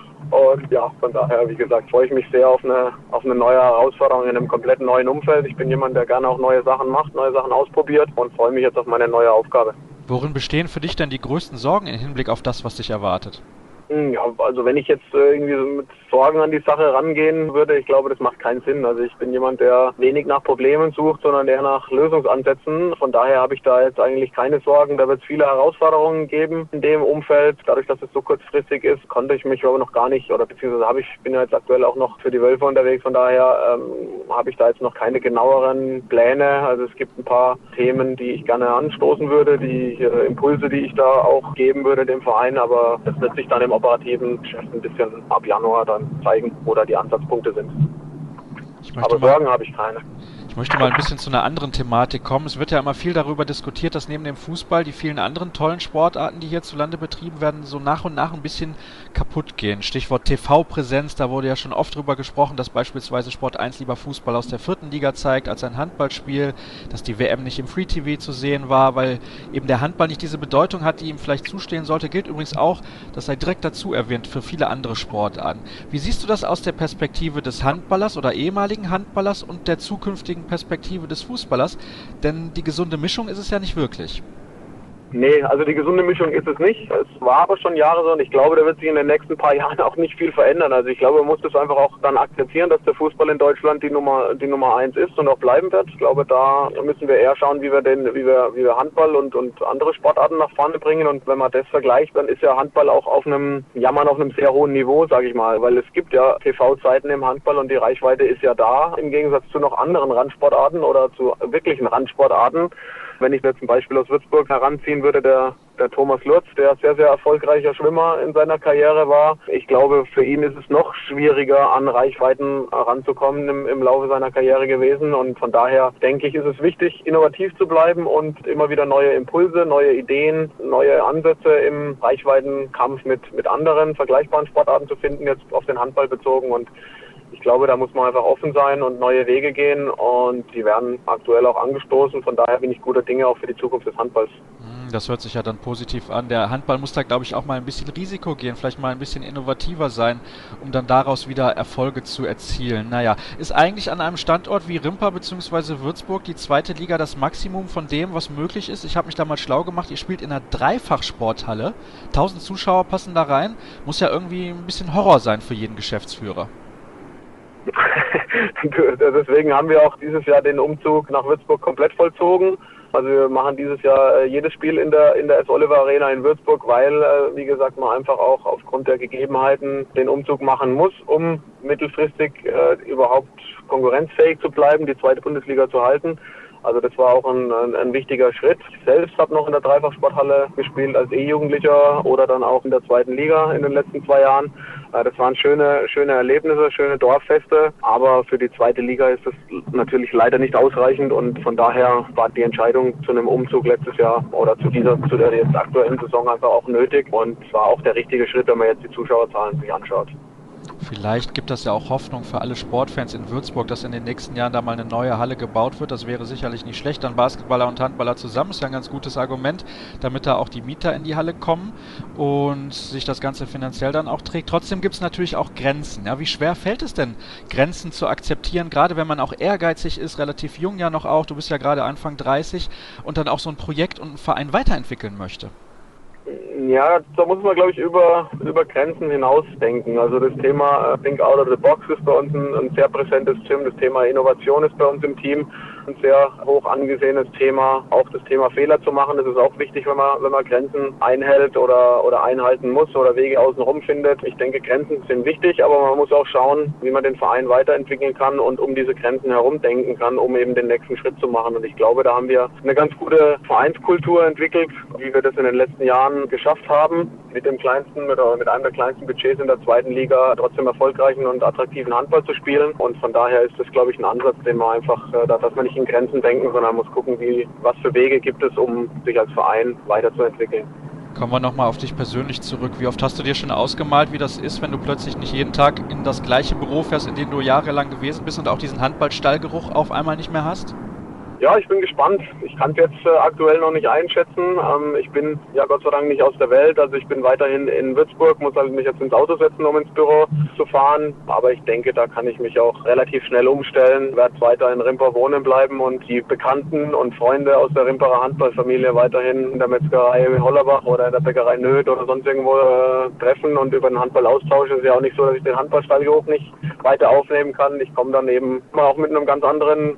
Und ja, von daher, wie gesagt, freue ich mich sehr auf eine neue Herausforderung in einem komplett neuen Umfeld. Ich bin jemand, der gerne auch neue Sachen macht, neue Sachen ausprobiert und freue mich jetzt auf meine neue Aufgabe. Worin bestehen für dich denn die größten Sorgen im Hinblick auf das, was dich erwartet? Ja, also wenn ich jetzt irgendwie mit Sorgen an die Sache rangehen würde, ich glaube, das macht keinen Sinn. Also ich bin jemand, der wenig nach Problemen sucht, sondern eher nach Lösungsansätzen. Von daher habe ich da jetzt eigentlich keine Sorgen. Da wird es viele Herausforderungen geben in dem Umfeld. Dadurch, dass es so kurzfristig ist, konnte ich mich aber noch gar nicht, oder beziehungsweise bin ja jetzt aktuell auch noch für die Wölfe unterwegs. Von daher habe ich da jetzt noch keine genaueren Pläne. Also es gibt ein paar Themen, die ich gerne anstoßen würde, die Impulse, die ich da auch geben würde dem Verein. Aber das wird sich dann im operativen Geschäft ein bisschen ab Januar dann zeigen, wo da die Ansatzpunkte sind. Aber Sorgen habe ich keine. Ich möchte mal ein bisschen zu einer anderen Thematik kommen. Es wird ja immer viel darüber diskutiert, dass neben dem Fußball die vielen anderen tollen Sportarten, die hierzulande betrieben werden, so nach und nach ein bisschen kaputt gehen. Stichwort TV-Präsenz, da wurde ja schon oft drüber gesprochen, dass beispielsweise Sport 1 lieber Fußball aus der 4. Liga zeigt als ein Handballspiel, dass die WM nicht im Free TV zu sehen war, weil eben der Handball nicht diese Bedeutung hat, die ihm vielleicht zustehen sollte. Gilt übrigens auch, das sei direkt dazu erwähnt, für viele andere Sportarten. Wie siehst du das aus der Perspektive des Handballers oder ehemaligen Handballers und der zukünftigen Perspektive des Fußballers? Denn die gesunde Mischung ist es ja nicht wirklich. Nee, also die gesunde Mischung ist es nicht. Es war aber schon Jahre so und ich glaube, da wird sich in den nächsten paar Jahren auch nicht viel verändern. Also ich glaube, man muss das einfach auch dann akzeptieren, dass der Fußball in Deutschland die Nummer 1 ist und auch bleiben wird. Ich glaube, da müssen wir eher schauen, wie wir Handball und andere Sportarten nach vorne bringen. Und wenn man das vergleicht, dann ist ja Handball auch auf einem sehr hohen Niveau, sage ich mal. Weil es gibt ja TV-Zeiten im Handball und die Reichweite ist ja da, im Gegensatz zu noch anderen Randsportarten oder zu wirklichen Randsportarten. Wenn ich mir zum Beispiel aus Würzburg heranziehen würde, der Thomas Lutz, der sehr, sehr erfolgreicher Schwimmer in seiner Karriere war. Ich glaube, für ihn ist es noch schwieriger, an Reichweiten ranzukommen im Laufe seiner Karriere gewesen. Und von daher denke ich, ist es wichtig, innovativ zu bleiben und immer wieder neue Impulse, neue Ideen, neue Ansätze im Reichweitenkampf mit anderen vergleichbaren Sportarten zu finden, jetzt auf den Handball bezogen. Und ich glaube, da muss man einfach offen sein und neue Wege gehen und die werden aktuell auch angestoßen. Von daher bin ich guter Dinge auch für die Zukunft des Handballs. Das hört sich ja dann positiv an. Der Handball muss da, glaube ich, auch mal ein bisschen Risiko gehen, vielleicht mal ein bisschen innovativer sein, um dann daraus wieder Erfolge zu erzielen. Naja, ist eigentlich an einem Standort wie Rimpa bzw. Würzburg die zweite Liga das Maximum von dem, was möglich ist? Ich habe mich da mal schlau gemacht. Ihr spielt in einer Dreifachsporthalle. 1000 Zuschauer passen da rein. Muss ja irgendwie ein bisschen Horror sein für jeden Geschäftsführer. Deswegen haben wir auch dieses Jahr den Umzug nach Würzburg komplett vollzogen. Also wir machen dieses Jahr jedes Spiel in der S. Oliver Arena in Würzburg, weil, wie gesagt, man einfach auch aufgrund der Gegebenheiten den Umzug machen muss, um mittelfristig überhaupt konkurrenzfähig zu bleiben, die zweite Bundesliga zu halten. Also das war auch ein wichtiger Schritt. Ich selbst habe noch in der Dreifachsporthalle gespielt als E-Jugendlicher oder dann auch in der zweiten Liga in den letzten 2 Jahren. Das waren schöne Erlebnisse, schöne Dorffeste. Aber für die zweite Liga ist das natürlich leider nicht ausreichend und von daher war die Entscheidung zu einem Umzug letztes Jahr oder zu der jetzt aktuellen Saison einfach auch nötig und war auch der richtige Schritt, wenn man jetzt die Zuschauerzahlen sich anschaut. Vielleicht gibt das ja auch Hoffnung für alle Sportfans in Würzburg, dass in den nächsten Jahren da mal eine neue Halle gebaut wird. Das wäre sicherlich nicht schlecht. Dann Basketballer und Handballer zusammen ist ja ein ganz gutes Argument, damit da auch die Mieter in die Halle kommen und sich das Ganze finanziell dann auch trägt. Trotzdem gibt es natürlich auch Grenzen. Ja, wie schwer fällt es denn, Grenzen zu akzeptieren, gerade wenn man auch ehrgeizig ist, relativ jung ja noch auch, du bist ja gerade Anfang 30 und dann auch so ein Projekt und einen Verein weiterentwickeln möchte? Ja, da muss man, glaube ich, über Grenzen hinaus denken. Also das Thema Think Out of the Box ist bei uns ein sehr präsentes Thema. Das Thema Innovation ist bei uns im Team ein sehr hoch angesehenes Thema. Auch das Thema Fehler zu machen, das ist auch wichtig, wenn man Grenzen einhält oder einhalten muss oder Wege außenrum findet. Ich denke, Grenzen sind wichtig, aber man muss auch schauen, wie man den Verein weiterentwickeln kann und um diese Grenzen herum denken kann, um eben den nächsten Schritt zu machen. Und ich glaube, da haben wir eine ganz gute Vereinskultur entwickelt, wie wir das in den letzten Jahren geschafft haben, mit einem der kleinsten Budgets in der zweiten Liga trotzdem erfolgreichen und attraktiven Handball zu spielen. Und von daher ist das, glaube ich, ein Ansatz, den man einfach, dass man nicht in Grenzen denken, sondern muss gucken, was für Wege gibt es, um sich als Verein weiterzuentwickeln. Kommen wir nochmal auf dich persönlich zurück. Wie oft hast du dir schon ausgemalt, wie das ist, wenn du plötzlich nicht jeden Tag in das gleiche Büro fährst, in dem du jahrelang gewesen bist und auch diesen Handballstallgeruch auf einmal nicht mehr hast? Ja, ich bin gespannt. Ich kann es jetzt aktuell noch nicht einschätzen. Ich bin ja Gott sei Dank nicht aus der Welt. Also ich bin weiterhin in Würzburg, muss also mich jetzt ins Auto setzen, um ins Büro zu fahren. Aber ich denke, da kann ich mich auch relativ schnell umstellen. Werde weiter in Rimpa wohnen bleiben und die Bekannten und Freunde aus der Rimperer Handballfamilie weiterhin in der Metzgerei Hollerbach oder in der Bäckerei Nöth oder sonst irgendwo treffen und über den Handball austauschen. Es ist ja auch nicht so, dass ich den Handballstallgeruch nicht weiter aufnehmen kann. Ich komme dann eben auch mit einem ganz anderen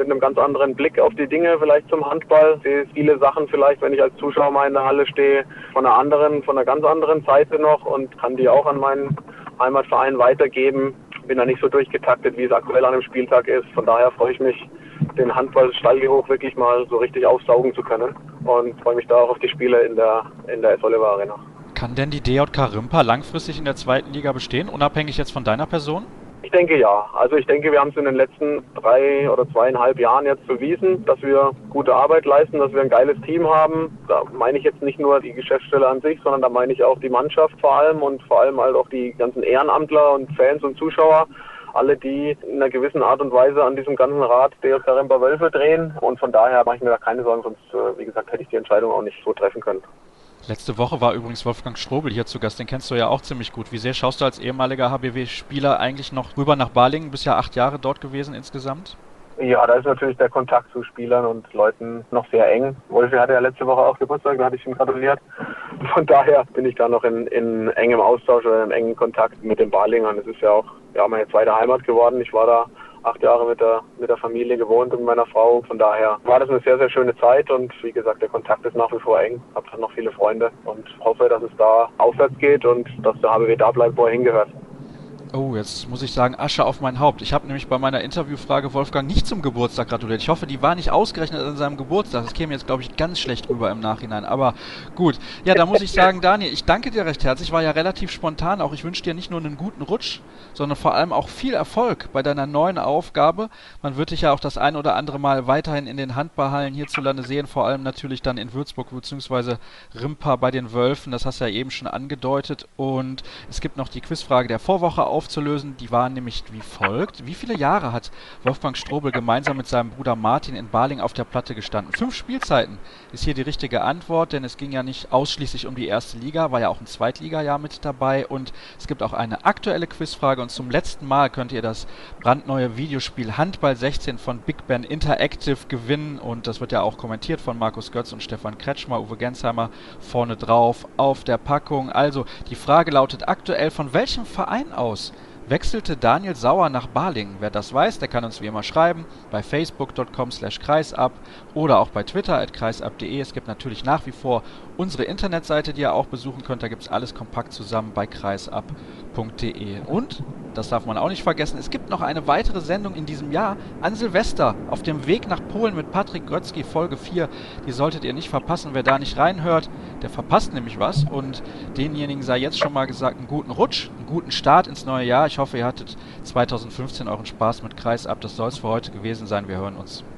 Blick auf die Dinge vielleicht zum Handball. Ich sehe viele Sachen vielleicht, wenn ich als Zuschauer mal in der Halle stehe, von einer ganz anderen Seite noch und kann die auch an meinen Heimatverein weitergeben. Bin da nicht so durchgetaktet, wie es aktuell an einem Spieltag ist. Von daher freue ich mich, den Handball-Stallgeruch wirklich mal so richtig aufsaugen zu können und freue mich da auch auf die Spiele in der S. Oliver Arena. Kann denn die DJK Rimpa langfristig in der zweiten Liga bestehen, unabhängig jetzt von deiner Person? Ich denke ja. Also ich denke, wir haben es in den letzten 3 oder 2,5 Jahren jetzt bewiesen, dass wir gute Arbeit leisten, dass wir ein geiles Team haben. Da meine ich jetzt nicht nur die Geschäftsstelle an sich, sondern da meine ich auch die Mannschaft vor allem und vor allem halt auch die ganzen Ehrenamtler und Fans und Zuschauer. Alle, die in einer gewissen Art und Weise an diesem ganzen Rad DJK Rimpa Wölfe drehen. Und von daher mache ich mir da keine Sorgen, sonst, wie gesagt, hätte ich die Entscheidung auch nicht so treffen können. Letzte Woche war übrigens Wolfgang Strobel hier zu Gast, den kennst du ja auch ziemlich gut. Wie sehr schaust du als ehemaliger HBW-Spieler eigentlich noch rüber nach Balingen? Du bist ja 8 Jahre dort gewesen insgesamt. Ja, da ist natürlich der Kontakt zu Spielern und Leuten noch sehr eng. Wolfi hatte ja letzte Woche auch Geburtstag, da hatte ich ihm gratuliert. Von daher bin ich da noch in engem Austausch oder in engem Kontakt mit den Balingern. Es ist ja auch meine zweite Heimat geworden. Ich war da 8 Jahre mit der Familie gewohnt und mit meiner Frau. Von daher war das eine sehr, sehr schöne Zeit und wie gesagt, der Kontakt ist nach wie vor eng. Ich habe noch viele Freunde und hoffe, dass es da aufwärts geht und dass der HBW da bleibt, wo er hingehört. Oh, jetzt muss ich sagen, Asche auf mein Haupt. Ich habe nämlich bei meiner Interviewfrage Wolfgang nicht zum Geburtstag gratuliert. Ich hoffe, die war nicht ausgerechnet an seinem Geburtstag. Das käme jetzt, glaube ich, ganz schlecht rüber im Nachhinein. Aber gut. Ja, da muss ich sagen, Daniel, ich danke dir recht herzlich. War ja relativ spontan. Auch ich wünsche dir nicht nur einen guten Rutsch, sondern vor allem auch viel Erfolg bei deiner neuen Aufgabe. Man wird dich ja auch das ein oder andere Mal weiterhin in den Handballhallen hierzulande sehen. Vor allem natürlich dann in Würzburg bzw. Rimpa bei den Wölfen. Das hast du ja eben schon angedeutet. Und es gibt noch die Quizfrage der Vorwoche auf aufzulösen. Die waren nämlich wie folgt. Wie viele Jahre hat Wolfgang Strobel gemeinsam mit seinem Bruder Martin in Baling auf der Platte gestanden? 5 Spielzeiten ist hier die richtige Antwort, denn es ging ja nicht ausschließlich um die erste Liga, war ja auch ein Zweitliga-Jahr mit dabei und es gibt auch eine aktuelle Quizfrage und zum letzten Mal könnt ihr das brandneue Videospiel Handball 16 von Big Ben Interactive gewinnen und das wird ja auch kommentiert von Markus Götz und Stefan Kretschmer, Uwe Gensheimer vorne drauf auf der Packung. Also die Frage lautet aktuell, von welchem Verein aus wechselte Daniel Sauer nach Balingen? Wer das weiß, der kann uns wie immer schreiben bei facebook.com/kreisab oder auch bei Twitter @kreisab.de. Es gibt natürlich nach wie vor unsere Internetseite, die ihr auch besuchen könnt. Da gibt es alles kompakt zusammen bei kreisab.de. Und, das darf man auch nicht vergessen, es gibt noch eine weitere Sendung in diesem Jahr an Silvester auf dem Weg nach Polen mit Patrick Grötzky, Folge 4. Die solltet ihr nicht verpassen. Wer da nicht reinhört, der verpasst nämlich was. Und denjenigen sei jetzt schon mal gesagt, einen guten Rutsch, einen guten Start ins neue Jahr. Ich hoffe, ihr hattet 2015 euren Spaß mit Kreisab. Das soll es für heute gewesen sein. Wir hören uns.